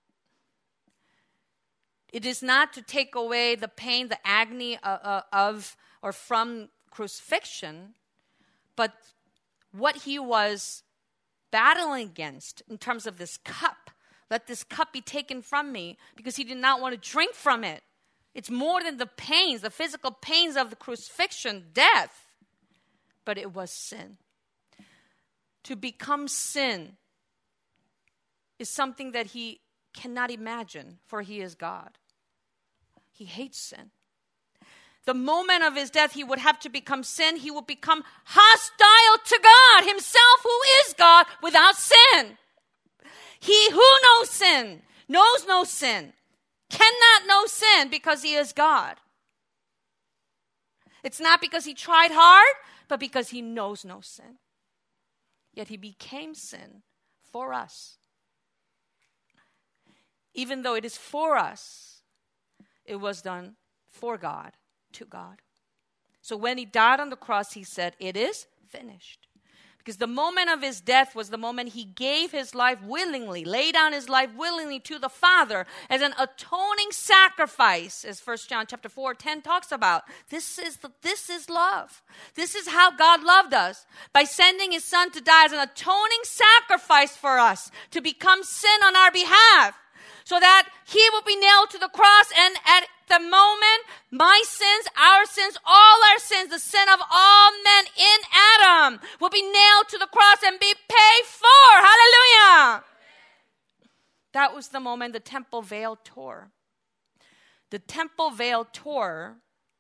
[SPEAKER 1] It is not to take away the pain, the agony of, of or from crucifixion, but what he was battling against in terms of this cup. Let this cup be taken from me, because he did not want to drink from it. It's more than the pains, the physical pains of the crucifixion, death, but it was sin. To become sin is something that he cannot imagine, for he is God. He hates sin. The moment of his death, he would have to become sin. He would become hostile to God himself, who is God, without sin. He who knows sin, knows no sin, cannot know sin because he is God. It's not because he tried hard, but because he knows no sin. Yet he became sin for us. Even though it is for us, it was done for God, to God. So when he died on the cross, he said, it is finished. Because the moment of his death was the moment he gave his life willingly, laid down his life willingly to the Father as an atoning sacrifice, as First John chapter four, ten talks about. This is the, this is love. This is how God loved us, by sending his Son to die as an atoning sacrifice for us, to become sin on our behalf, so that he will be nailed to the cross, and at the moment, my sins, our sins, all our sins, the sin of all men in Adam will be nailed to the cross and be paid for. Hallelujah. That was the moment the temple veil tore. The temple veil tore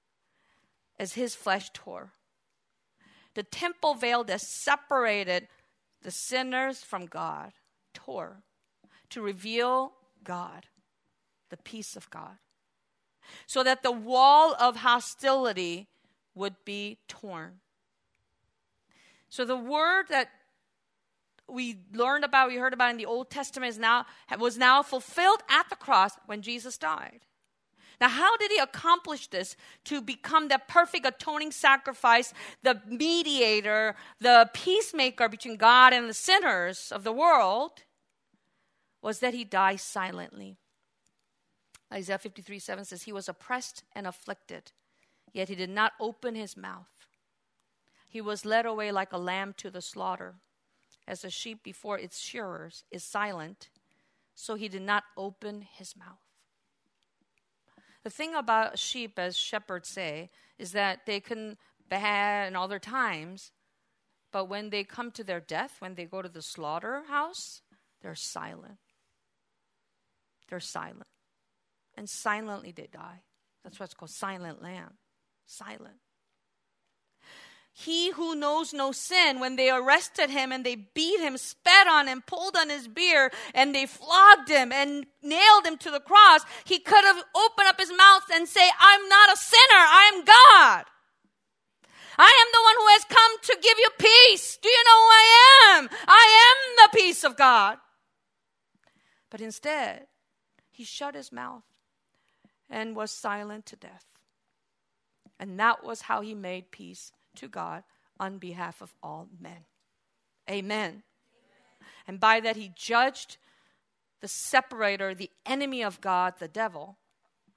[SPEAKER 1] as his flesh tore. The temple veil that separated the sinners from God tore to reveal God, the peace of God, so that the wall of hostility would be torn. So the word that we learned about, we heard about in the Old Testament is now was now fulfilled at the cross when Jesus died. Now, how did he accomplish this to become the perfect atoning sacrifice, the mediator, the peacemaker between God and the sinners of the world? Was that he died silently. Isaiah fifty-three seven says, he was oppressed and afflicted, yet he did not open his mouth. He was led away like a lamb to the slaughter. As a sheep before its shearers is silent, so he did not open his mouth. The thing about sheep, as shepherds say, is that they can baa in all their times, but when they come to their death, when they go to the slaughterhouse, they're silent. They're silent. And silently they die. That's why it's called silent lamb. Silent. He who knows no sin, when they arrested him and they beat him, spat on him, pulled on his beard, and they flogged him and nailed him to the cross, he could have opened up his mouth and say, I'm not a sinner, I am God. I am the one who has come to give you peace. Do you know who I am? I am the peace of God. But instead, he shut his mouth and was silent to death. And that was how he made peace to God on behalf of all men. Amen. Amen. And by that he judged the separator, the enemy of God, the devil,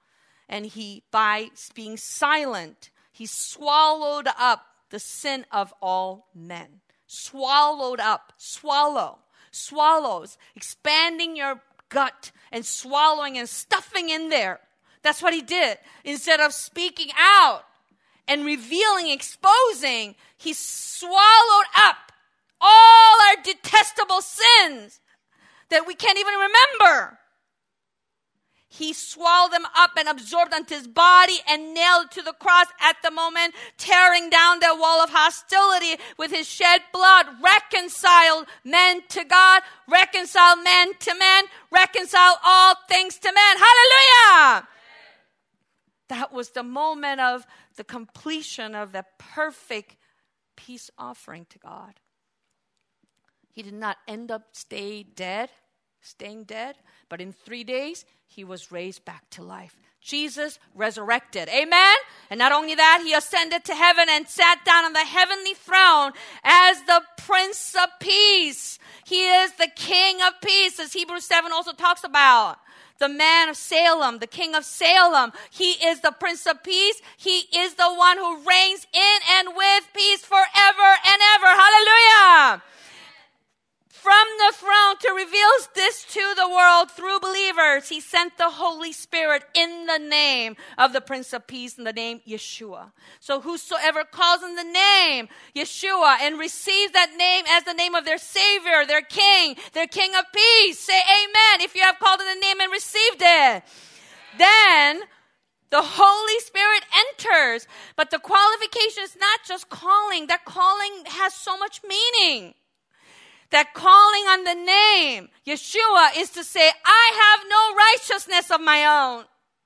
[SPEAKER 1] And he, by being silent, he swallowed up the sin of all men. Swallowed up, swallow, swallows, expanding your gut and swallowing and stuffing in there. That's what he did. Instead of speaking out and revealing, exposing, he swallowed up all our detestable sins that we can't even remember. He swallowed them up and absorbed onto his body and nailed to the cross at the moment, tearing down that wall of hostility with his shed blood, reconciled men to God, reconciled men to men, reconciled all things to men. Hallelujah! That was the moment of the completion of the perfect peace offering to God. He did not end up stay dead, staying dead, but in three days, he was raised back to life. Jesus resurrected. Amen? And not only that, he ascended to heaven and sat down on the heavenly throne as the Prince of Peace. He is the King of Peace, as Hebrews seven also talks about. The man of Salem, the King of Salem. He is the Prince of Peace. He is the one who reigns in and with peace forever and ever. Hallelujah! From the throne to reveal this to the world through believers, he sent the Holy Spirit in the name of the Prince of Peace, in the name Yeshua. So whosoever calls in the name Yeshua and receives that name as the name of their Savior, their King, their King of Peace, say amen if you have called in the name and received it. Then the Holy Spirit enters. But the qualification is not just calling. That calling has so much meaning. That calling on the name, Yeshua, is to say, I have no righteousness of my own.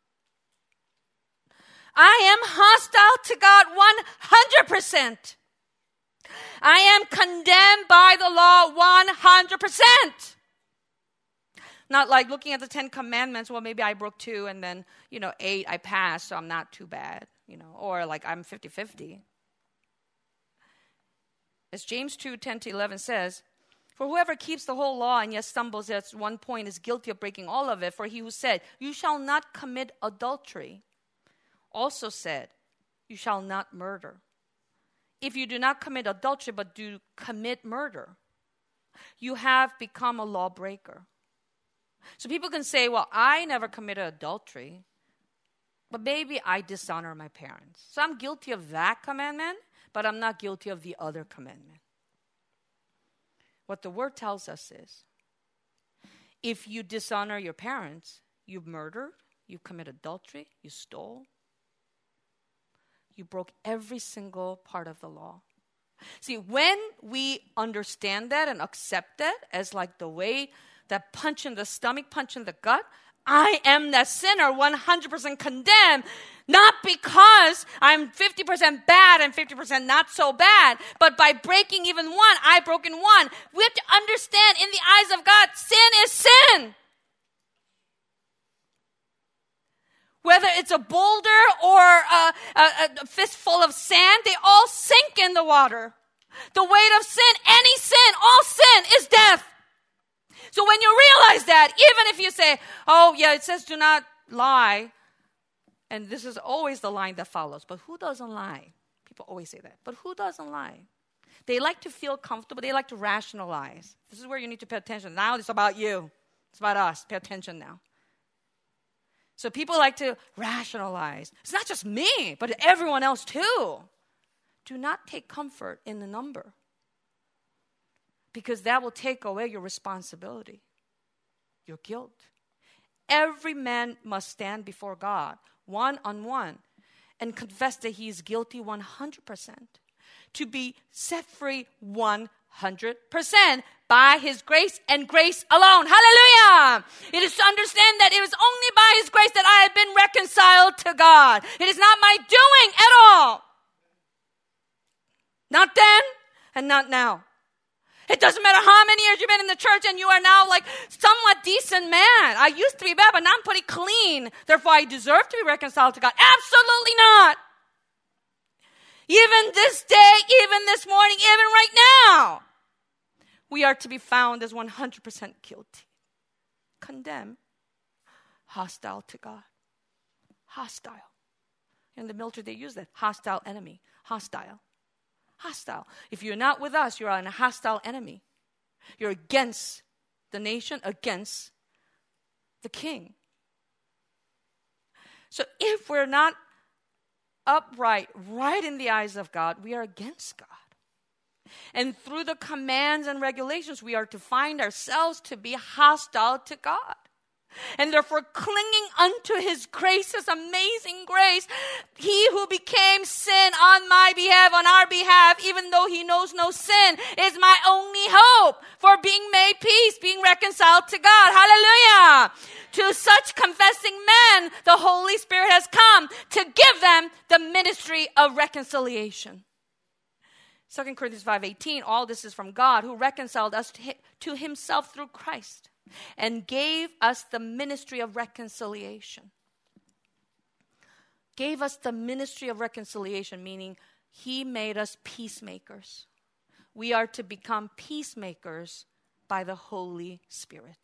[SPEAKER 1] I am hostile to God one hundred percent. I am condemned by the law one hundred percent. Not like looking at the Ten Commandments, well, maybe I broke two and then, you know, eight I passed, so I'm not too bad, you know, or like I'm fifty-fifty. As James two, ten to eleven says, for whoever keeps the whole law and yet stumbles at one point is guilty of breaking all of it. For he who said, you shall not commit adultery, also said, you shall not murder. If you do not commit adultery but do commit murder, you have become a lawbreaker. So people can say, well, I never committed adultery, but maybe I dishonor my parents. So I'm guilty of that commandment, but I'm not guilty of the other commandment. What the word tells us is, if you dishonor your parents, you murdered, you commit adultery, you stole, you broke every single part of the law. See, when we understand that and accept that as like the way that punch in the stomach, punch in the gut, I am that sinner, one hundred percent condemned, not because I'm fifty percent bad and fifty percent not so bad, but by breaking even one, I've broken one. We have to understand, in the eyes of God, sin is sin. Whether it's a boulder or a, a, a fistful of sand, they all sink in the water. The weight of sin, any sin, all sin is death. So when you realize that, even if you say, oh, yeah, it says do not lie, and this is always the line that follows, but who doesn't lie? People always say that. But who doesn't lie? They like to feel comfortable. They like to rationalize. This is where you need to pay attention. Now it's about you. It's about us. Pay attention now. So people like to rationalize. It's not just me, but everyone else too. Do not take comfort in the number, because that will take away your responsibility, your guilt. Every man must stand before God, one on one, and confess that he is guilty one hundred percent. To be set free one hundred percent by his grace and grace alone. Hallelujah! It is to understand that it was only by his grace that I have been reconciled to God. It is not my doing at all. Not then and not now. It doesn't matter how many years you've been in the church and you are now like somewhat decent man. I used to be bad, but now I'm pretty clean. Therefore, I deserve to be reconciled to God. Absolutely not. Even this day, even this morning, even right now, we are to be found as one hundred percent guilty, condemned, hostile to God. hostile. In the military, they use that. Hostile enemy. Hostile. Hostile. If you're not with us, you're a hostile enemy. You're against the nation, against the king. So if we're not upright, right in the eyes of God, we are against God. And through the commands and regulations, we are to find ourselves to be hostile to God. And therefore, clinging unto his grace, his amazing grace, he who became sin on my behalf, on our behalf, even though he knows no sin, is my only hope for being made peace, being reconciled to God. Hallelujah. To such confessing men, the Holy Spirit has come to give them the ministry of reconciliation. Second Corinthians five eighteen, all this is from God, who reconciled us to himself through Christ and gave us the ministry of reconciliation. Gave us the ministry of reconciliation, meaning he made us peacemakers. We are to become peacemakers by the Holy Spirit.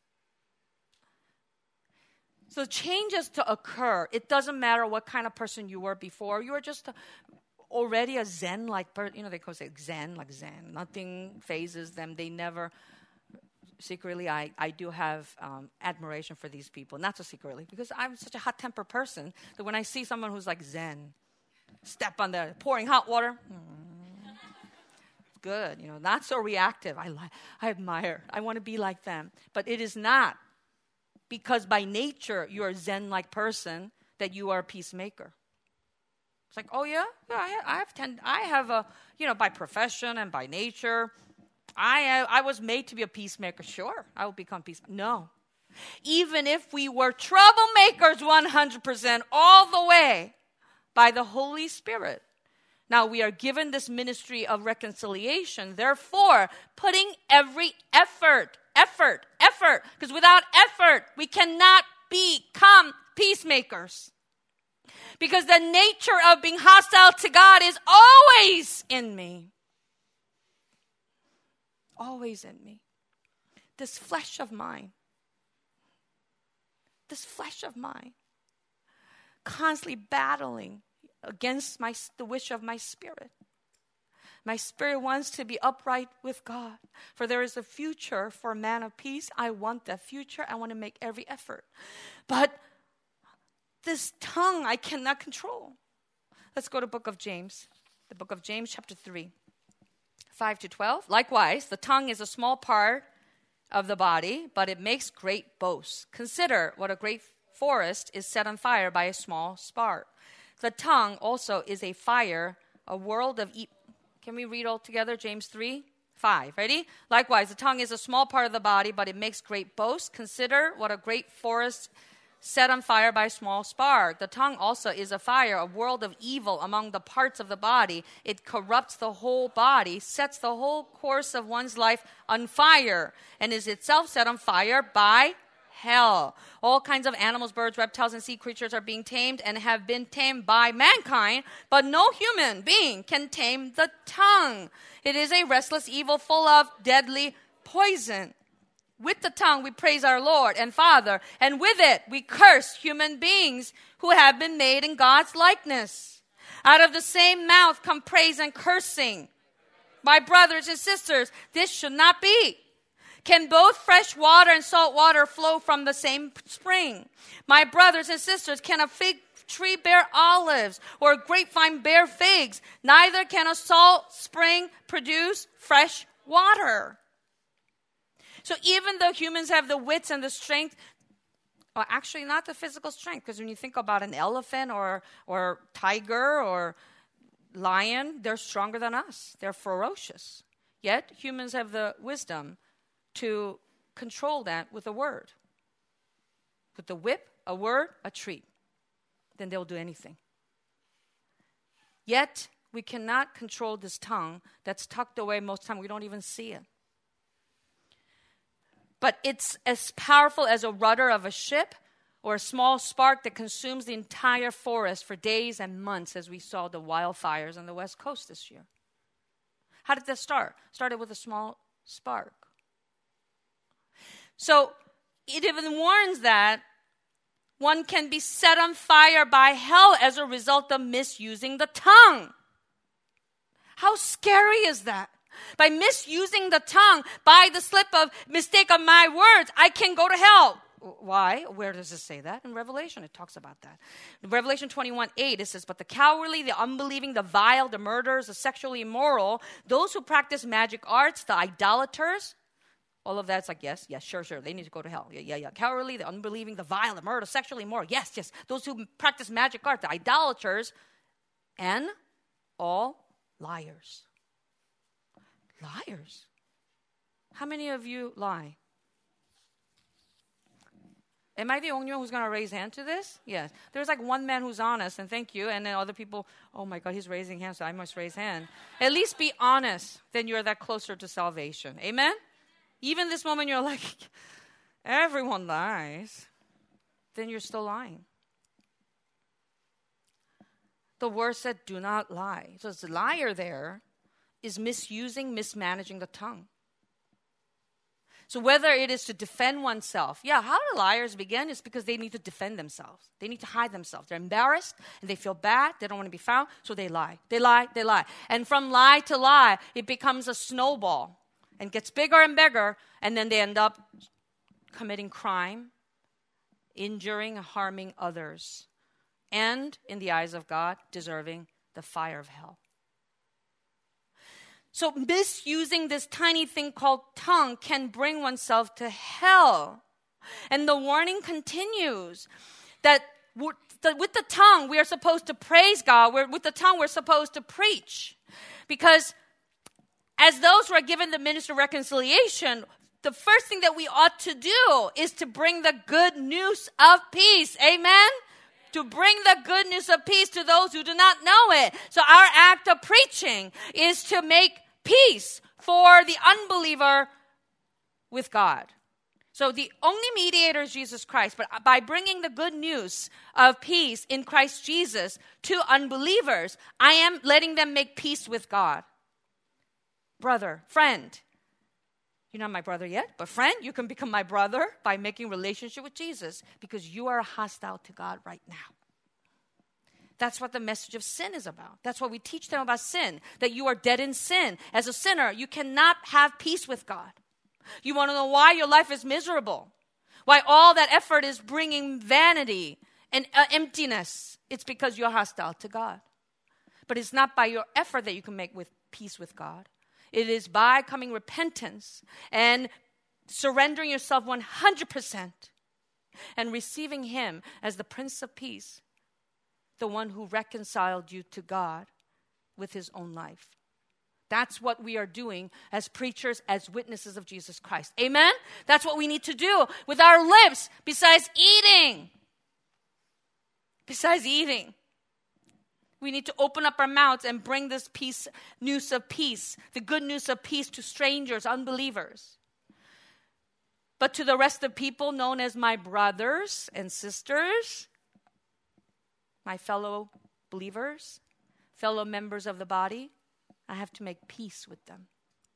[SPEAKER 1] So changes to occur. It doesn't matter what kind of person you were before. You were just a, already a Zen-like person. You know, they call it Zen, like Zen. Nothing phases them. They never... Secretly, I, I do have um, admiration for these people. Not so secretly, because I'm such a hot-tempered person that when I see someone who's like Zen, step on the pouring hot water, hmm, good, you know, not so reactive. I like, I admire. I want to be like them. But it is not because by nature you're a Zen-like person that you are a peacemaker. It's like, oh yeah, yeah I, I have tend, I have a, you know, by profession and by nature. I uh, I was made to be a peacemaker. Sure, I will become peacemaker. No. Even if we were troublemakers one hundred percent all the way by the Holy Spirit. Now we are given this ministry of reconciliation. Therefore, putting every effort, effort, effort. Because without effort, we cannot become peacemakers. Because the nature of being hostile to God is always in me. Always in me. This flesh of mine. This flesh of mine. Constantly battling against my, the wish of my spirit. My spirit wants to be upright with God. For there is a future for a man of peace. I want that future. I want to make every effort. But this tongue I cannot control. Let's go to the book of James. The book of James chapter three. five to twelve. Likewise, the tongue is a small part of the body, but it makes great boasts. Consider what a great forest is set on fire by a small spark. The tongue also is a fire, a world of... E- Can we read all together? James three, five. Ready? Likewise, the tongue is a small part of the body, but it makes great boasts. Consider what a great forest set on fire by a small spark. The tongue also is a fire, a world of evil among the parts of the body. It corrupts the whole body, sets the whole course of one's life on fire, and is itself set on fire by hell. All kinds of animals, birds, reptiles, and sea creatures are being tamed and have been tamed by mankind, but no human being can tame the tongue. It is a restless evil full of deadly poison. With the tongue we praise our Lord and Father, and with it we curse human beings who have been made in God's likeness. Out of the same mouth come praise and cursing. My brothers and sisters, this should not be. Can both fresh water and salt water flow from the same spring? My brothers and sisters, can a fig tree bear olives or a grapevine bear figs? Neither can a salt spring produce fresh water. So even though humans have the wits and the strength, well, actually not the physical strength, because when you think about an elephant or or tiger or lion, they're stronger than us. They're ferocious. Yet humans have the wisdom to control that with a word. With the whip, a word, a treat. Then they'll do anything. Yet we cannot control this tongue that's tucked away most of the time. We don't even see it. But it's as powerful as a rudder of a ship or a small spark that consumes the entire forest for days and months, as we saw the wildfires on the West Coast this year. How did that start? Started with a small spark. So it even warns that one can be set on fire by hell as a result of misusing the tongue. How scary is that? By misusing the tongue, by the slip of mistake of my words, I can go to hell. Why? Where does it say that? In Revelation, it talks about that. In Revelation twenty-one eight, it says, but the cowardly, the unbelieving, the vile, the murderers, the sexually immoral, those who practice magic arts, the idolaters, all of that's like, yes, yes, sure, sure. They need to go to hell. Yeah, yeah, yeah. Cowardly, the unbelieving, the vile, the murder, sexually immoral. Yes, yes. Those who practice magic art, the idolaters, and all liars. Liars. How many of you lie? Am I the only one who's going to raise hand to this? Yes. There's like one man who's honest, and thank you. And then other people, oh my God, he's raising hands, so I must raise hand. At least be honest. Then you're that closer to salvation. Amen? Even this moment you're like, everyone lies. Then you're still lying. The word said, do not lie. So the liar there is misusing, mismanaging the tongue. So whether it is to defend oneself, yeah, how do liars begin? It's because they need to defend themselves. They need to hide themselves. They're embarrassed and they feel bad. They don't want to be found, so they lie. They lie, they lie. And from lie to lie, it becomes a snowball and gets bigger and bigger, and then they end up committing crime, injuring, harming others, and in the eyes of God, deserving the fire of hell. So misusing this tiny thing called tongue can bring oneself to hell. And the warning continues that with the tongue, we are supposed to praise God. With the tongue, we're supposed to preach. Because as those who are given the ministry of reconciliation, the first thing that we ought to do is to bring the good news of peace. Amen? To bring the good news of peace to those who do not know it. So our act of preaching is to make peace for the unbeliever with God. So the only mediator is Jesus Christ. But by bringing the good news of peace in Christ Jesus to unbelievers, I am letting them make peace with God. Brother, friend. You're not my brother yet, but friend, you can become my brother by making relationship with Jesus because you are hostile to God right now. That's what the message of sin is about. That's what we teach them about sin, that you are dead in sin. As a sinner, you cannot have peace with God. You want to know why your life is miserable, why all that effort is bringing vanity and uh, emptiness. It's because you're hostile to God. But it's not by your effort that you can make with peace with God. It is by coming repentance and surrendering yourself one hundred percent and receiving Him as the Prince of Peace, the one who reconciled you to God with His own life. That's what we are doing as preachers, as witnesses of Jesus Christ. Amen? That's what we need to do with our lips besides eating. Besides eating. We need to open up our mouths and bring this peace, news of peace, the good news of peace to strangers, unbelievers. But to the rest of people known as my brothers and sisters, my fellow believers, fellow members of the body, I have to make peace with them.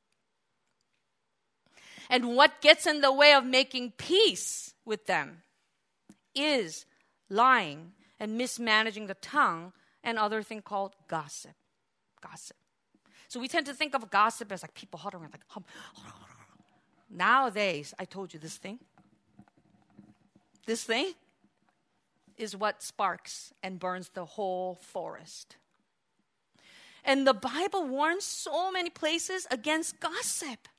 [SPEAKER 1] And what gets in the way of making peace with them is lying and mismanaging the tongue and other thing called gossip. Gossip. So we tend to think of gossip as like people huddling around, like, hum, nowadays, I told you this thing. This thing is what sparks and burns the whole forest. And the Bible warns so many places against gossip.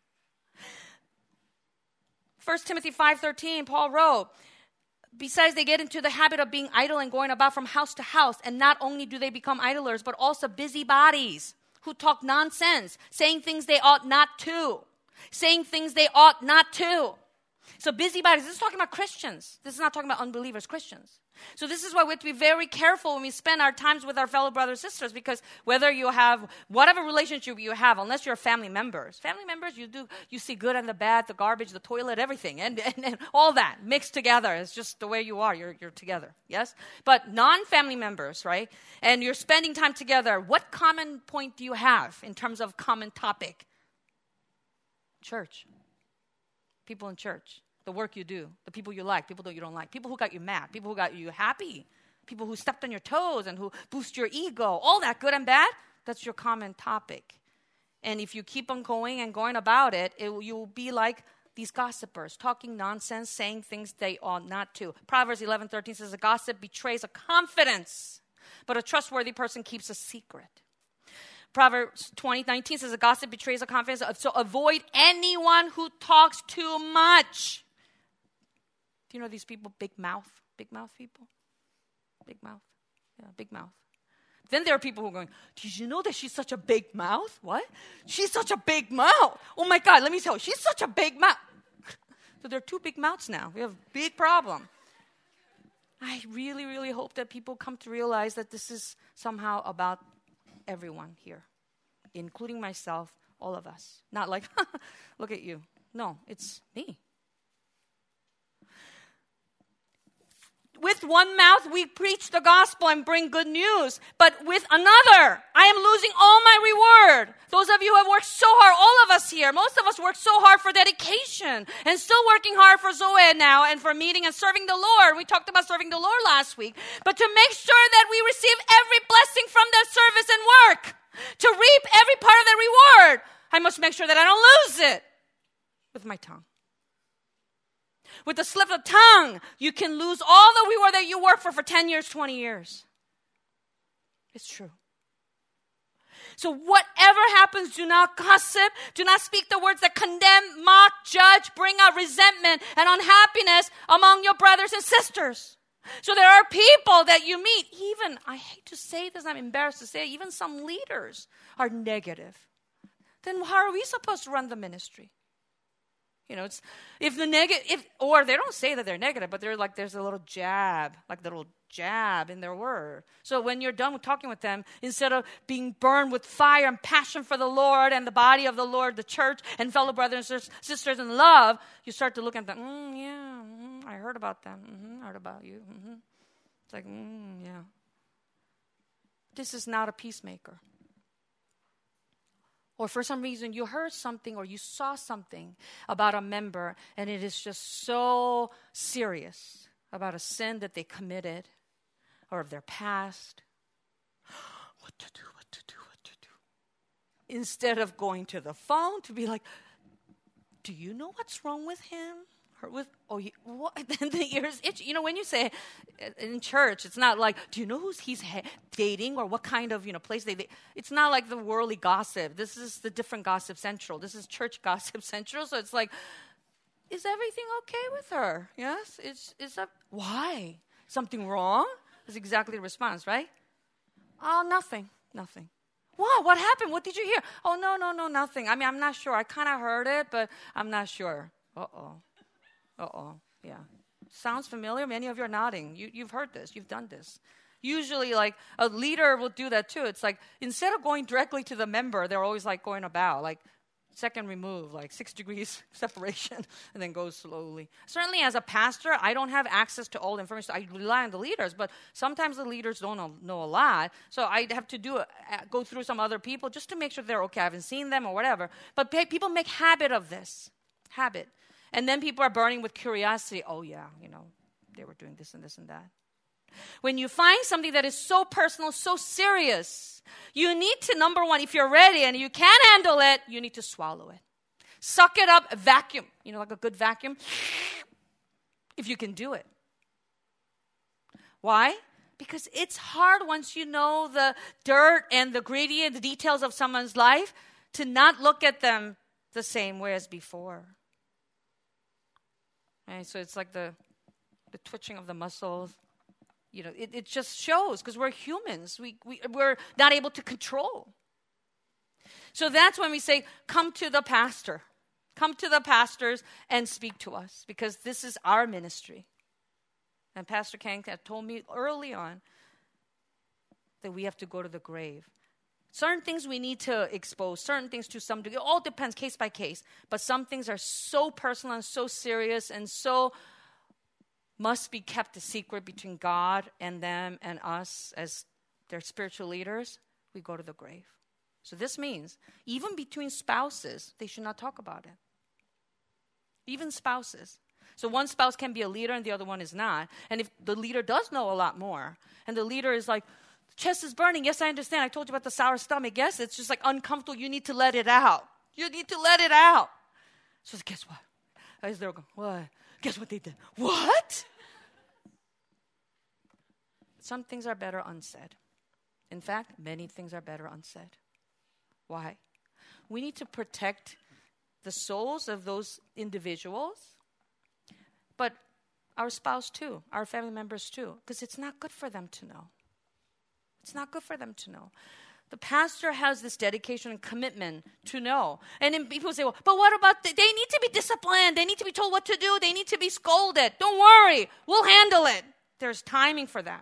[SPEAKER 1] First Timothy five thirteen, Paul wrote, besides, they get into the habit of being idle and going about from house to house. And not only do they become idlers, but also busybodies who talk nonsense, saying things they ought not to. Saying things they ought not to. So busybodies, this is talking about Christians. This is not talking about unbelievers, Christians. So this is why we have to be very careful when we spend our times with our fellow brothers and sisters, because whether you have, whatever relationship you have, unless you're family members, family members, you do, you see good and the bad, the garbage, the toilet, everything, and, and, and all that mixed together. It's just the way you are. You're, you're together, yes? But non-family members, right? And you're spending time together. What common point do you have in terms of common topic? Church. People in church. the work you do, the people you like, people that you don't like, people who got you mad, people who got you happy, people who stepped on your toes and who boost your ego, all that good and bad, that's your common topic. And if you keep on going and going about it, it you'll be like these gossipers, talking nonsense, saying things they ought not to. Proverbs eleven thirteen says, a gossip betrays a confidence, but a trustworthy person keeps a secret. Proverbs twenty nineteen says, a gossip betrays a confidence, so avoid anyone who talks too much. Do you know these people, big mouth, big mouth people? Big mouth, yeah, big mouth. Then there are people who are going, did you know that she's such a big mouth? What? She's such a big mouth. Oh my God, let me tell you, she's such a big mouth. So there are two big mouths now. We have a big problem. I really, really hope that people come to realize that this is somehow about everyone here, including myself, all of us. Not like, look at you. No, it's me. With one mouth, we preach the gospel and bring good news. But with another, I am losing all my reward. Those of you who have worked so hard, all of us here, most of us work so hard for dedication and still working hard for Zoe now and for meeting and serving the Lord. We talked about serving the Lord last week. But to make sure that we receive every blessing from that service and work, to reap every part of the reward, I must make sure that I don't lose it with my tongue. With the slip of the tongue, you can lose all the reward that you work for for ten years, twenty years. It's true. So whatever happens, do not gossip. Do not speak the words that condemn, mock, judge, bring out resentment and unhappiness among your brothers and sisters. So there are people that you meet, even, I hate to say this, I'm embarrassed to say it, even some leaders are negative. Then how are we supposed to run the ministry? You know, it's if the negative, if or they don't say that they're negative, but they're like there's a little jab, like a little jab in their word. So when you're done with talking with them, instead of being burned with fire and passion for the Lord and the body of the Lord, the church, and fellow brothers and sisters in love, you start to look at them. Mm, yeah, mm, I heard about them. Mm-hmm, I heard about you. Mm-hmm. It's like, mm, yeah. This is not a peacemaker. Or for some reason you heard something or you saw something about a member and it is just so serious about a sin that they committed or of their past. What to do, what to do, what to do. Instead of going to the phone to be like, do you know what's wrong with him? Or with, oh, you, what? Then the ears itch. You know, when you say in church, it's not like, do you know who he's ha- dating or what kind of, you know, place they, they, it's not like the worldly gossip. This is the different gossip central. This is church gossip central. So it's like, is everything okay with her? Yes? Is, is that, why? Something wrong? That's exactly the response, right? Oh, nothing, nothing. Wow, what happened? What did you hear? Oh, no, no, no, nothing. I mean, I'm not sure. I kind of heard it, but I'm not sure. Uh-oh. Uh-oh, yeah. Sounds familiar? Many of you are nodding. You, you've heard this. You've done this. Usually, like, a leader will do that too. It's like, instead of going directly to the member, they're always, like, going about, like, second remove, like, six degrees separation, and then goes slowly. Certainly, as a pastor, I don't have access to all the information. I rely on the leaders, but sometimes the leaders don't know, know a lot, so I have to do a, go through some other people just to make sure they're okay. I haven't seen them or whatever. But pe- people make habit of this. Habit. And then people are burning with curiosity. Oh, yeah, you know, they were doing this and this and that. When you find something that is so personal, so serious, you need to, number one, if you're ready and you can handle it, you need to swallow it. Suck it up, vacuum. You know, like a good vacuum. If you can do it. Why? Because it's hard once you know the dirt and the gritty and the details of someone's life to not look at them the same way as before. Right, so it's like the the twitching of the muscles. You know, it, it just shows because we're humans. We, we, we're not able to control. So that's when we say, come to the pastor. Come to the pastors and speak to us because this is our ministry. And Pastor Kang had told me early on that we have to go to the grave. Certain things we need to expose, certain things to some degree. It all depends case by case. But some things are so personal and so serious and so must be kept a secret between God and them and us as their spiritual leaders. We go to the grave. So this means even between spouses, they should not talk about it. Even spouses. So one spouse can be a leader and the other one is not. And if the leader does know a lot more, and the leader is like, chest is burning. Yes, I understand. I told you about the sour stomach. Yes, it's just like uncomfortable. You need to let it out. You need to let it out. So guess what? I was there going, what? Guess what they did? What? Some things are better unsaid. In fact, many things are better unsaid. Why? We need to protect the souls of those individuals, but our spouse too, our family members too, because it's not good for them to know. It's not good for them to know. The pastor has this dedication and commitment to know. And then people say, well, but what about, the, they need to be disciplined. They need to be told what to do. They need to be scolded. Don't worry. We'll handle it. There's timing for that.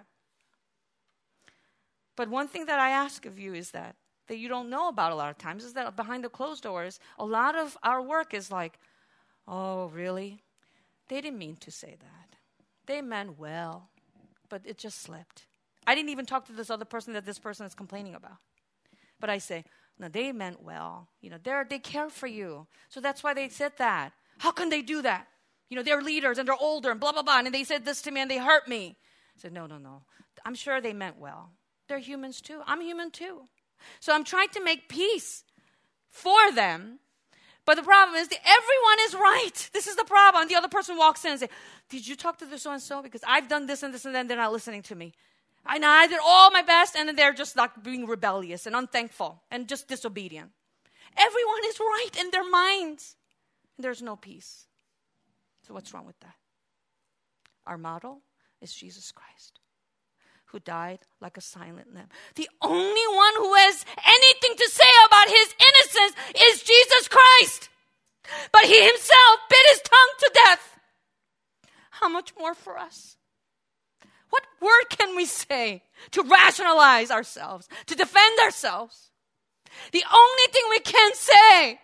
[SPEAKER 1] But one thing that I ask of you is that, that you don't know about a lot of times is that behind the closed doors, a lot of our work is like, oh, really? They didn't mean to say that. They meant well, but it just slipped. I didn't even talk to this other person that this person is complaining about. But I say, no, they meant well. You know, they they care for you. So that's why they said that. How can they do that? You know, they're leaders and they're older and blah, blah, blah. And they said this to me and they hurt me. I said, no, no, no. I'm sure they meant well. They're humans too. I'm human too. So I'm trying to make peace for them. But the problem is that everyone is right. This is the problem. And the other person walks in and says, did you talk to the so-and-so? Because I've done this and this and then they're not listening to me. I know I did all my best, and then they're just like being rebellious and unthankful and just disobedient. Everyone is right in their minds. And there's no peace. So what's wrong with that? Our model is Jesus Christ, who died like a silent lamb. The only one who has anything to say about his innocence is Jesus Christ. But he himself bit his tongue to death. How much more for us? What word can we say to rationalize ourselves, to defend ourselves? The only thing we can say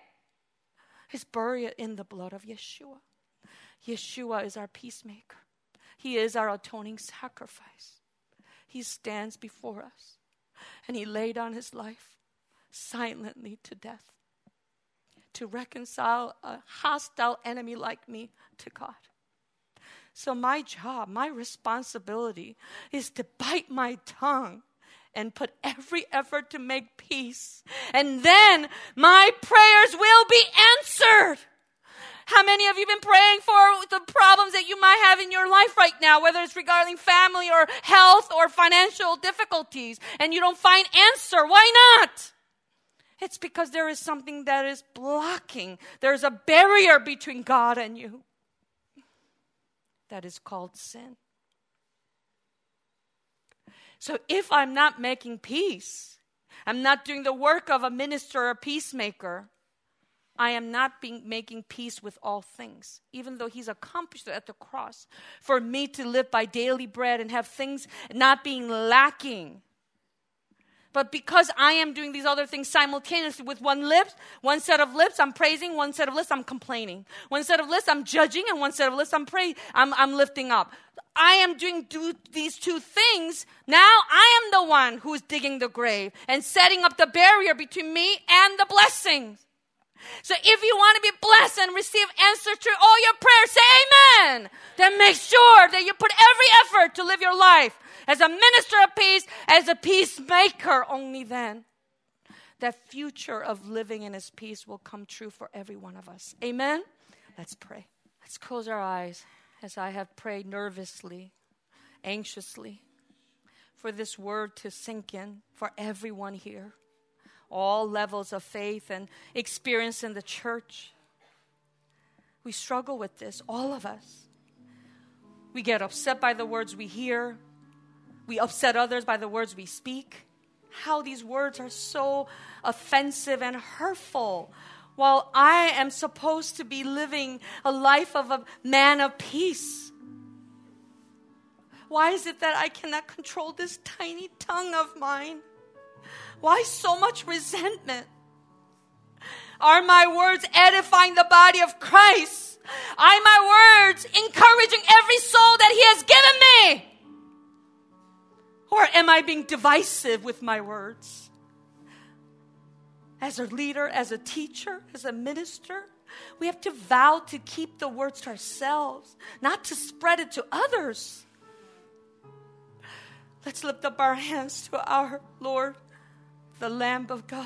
[SPEAKER 1] is bury it in the blood of Yeshua. Yeshua is our peacemaker. He is our atoning sacrifice. He stands before us, and he laid down his life silently to death to reconcile a hostile enemy like me to God. So my job, my responsibility is to bite my tongue and put every effort to make peace. And then my prayers will be answered. How many of you have been praying for the problems that you might have in your life right now, whether it's regarding family or health or financial difficulties, and you don't find answer? Why not? It's because there is something that is blocking. There's a barrier between God and you. That is called sin. So if I'm not making peace, I'm not doing the work of a minister or a peacemaker, I am not being, making peace with all things, even though he's accomplished it at the cross. For me to live by daily bread and have things not being lacking. But because I am doing these other things simultaneously with one lips, one set of lips, I'm praising, one set of lips, I'm complaining. One set of lips, I'm judging, and one set of lips, I'm praising, I'm, I'm lifting up. I am doing do these two things. Now I am the one who is digging the grave and setting up the barrier between me and the blessings. So if you want to be blessed and receive answers to all your prayers, say amen. Then make sure that you put every effort to live your life as a minister of peace, as a peacemaker. Only then that future of living in his peace will come true for every one of us. Amen? Let's pray. Let's close our eyes as I have prayed nervously, anxiously, for this word to sink in for everyone here. All levels of faith and experience in the church. We struggle with this, all of us. We get upset by the words we hear. We upset others by the words we speak. How these words are so offensive and hurtful. While I am supposed to be living a life of a man of peace. Why is it that I cannot control this tiny tongue of mine? Why so much resentment? Are my words edifying the body of Christ? Are my words encouraging every soul that he has given me? Or am I being divisive with my words? As a leader, as a teacher, as a minister, We have to vow to keep the words to ourselves, not to spread it to others. Let's lift up our hands to our Lord, the Lamb of God,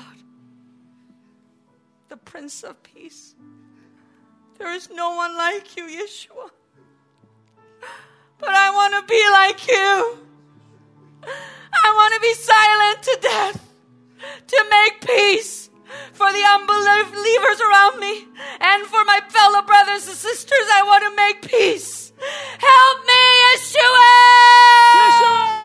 [SPEAKER 1] the Prince of Peace. There is no one like you, Yeshua. But I want to be like you. I want to be silent to death.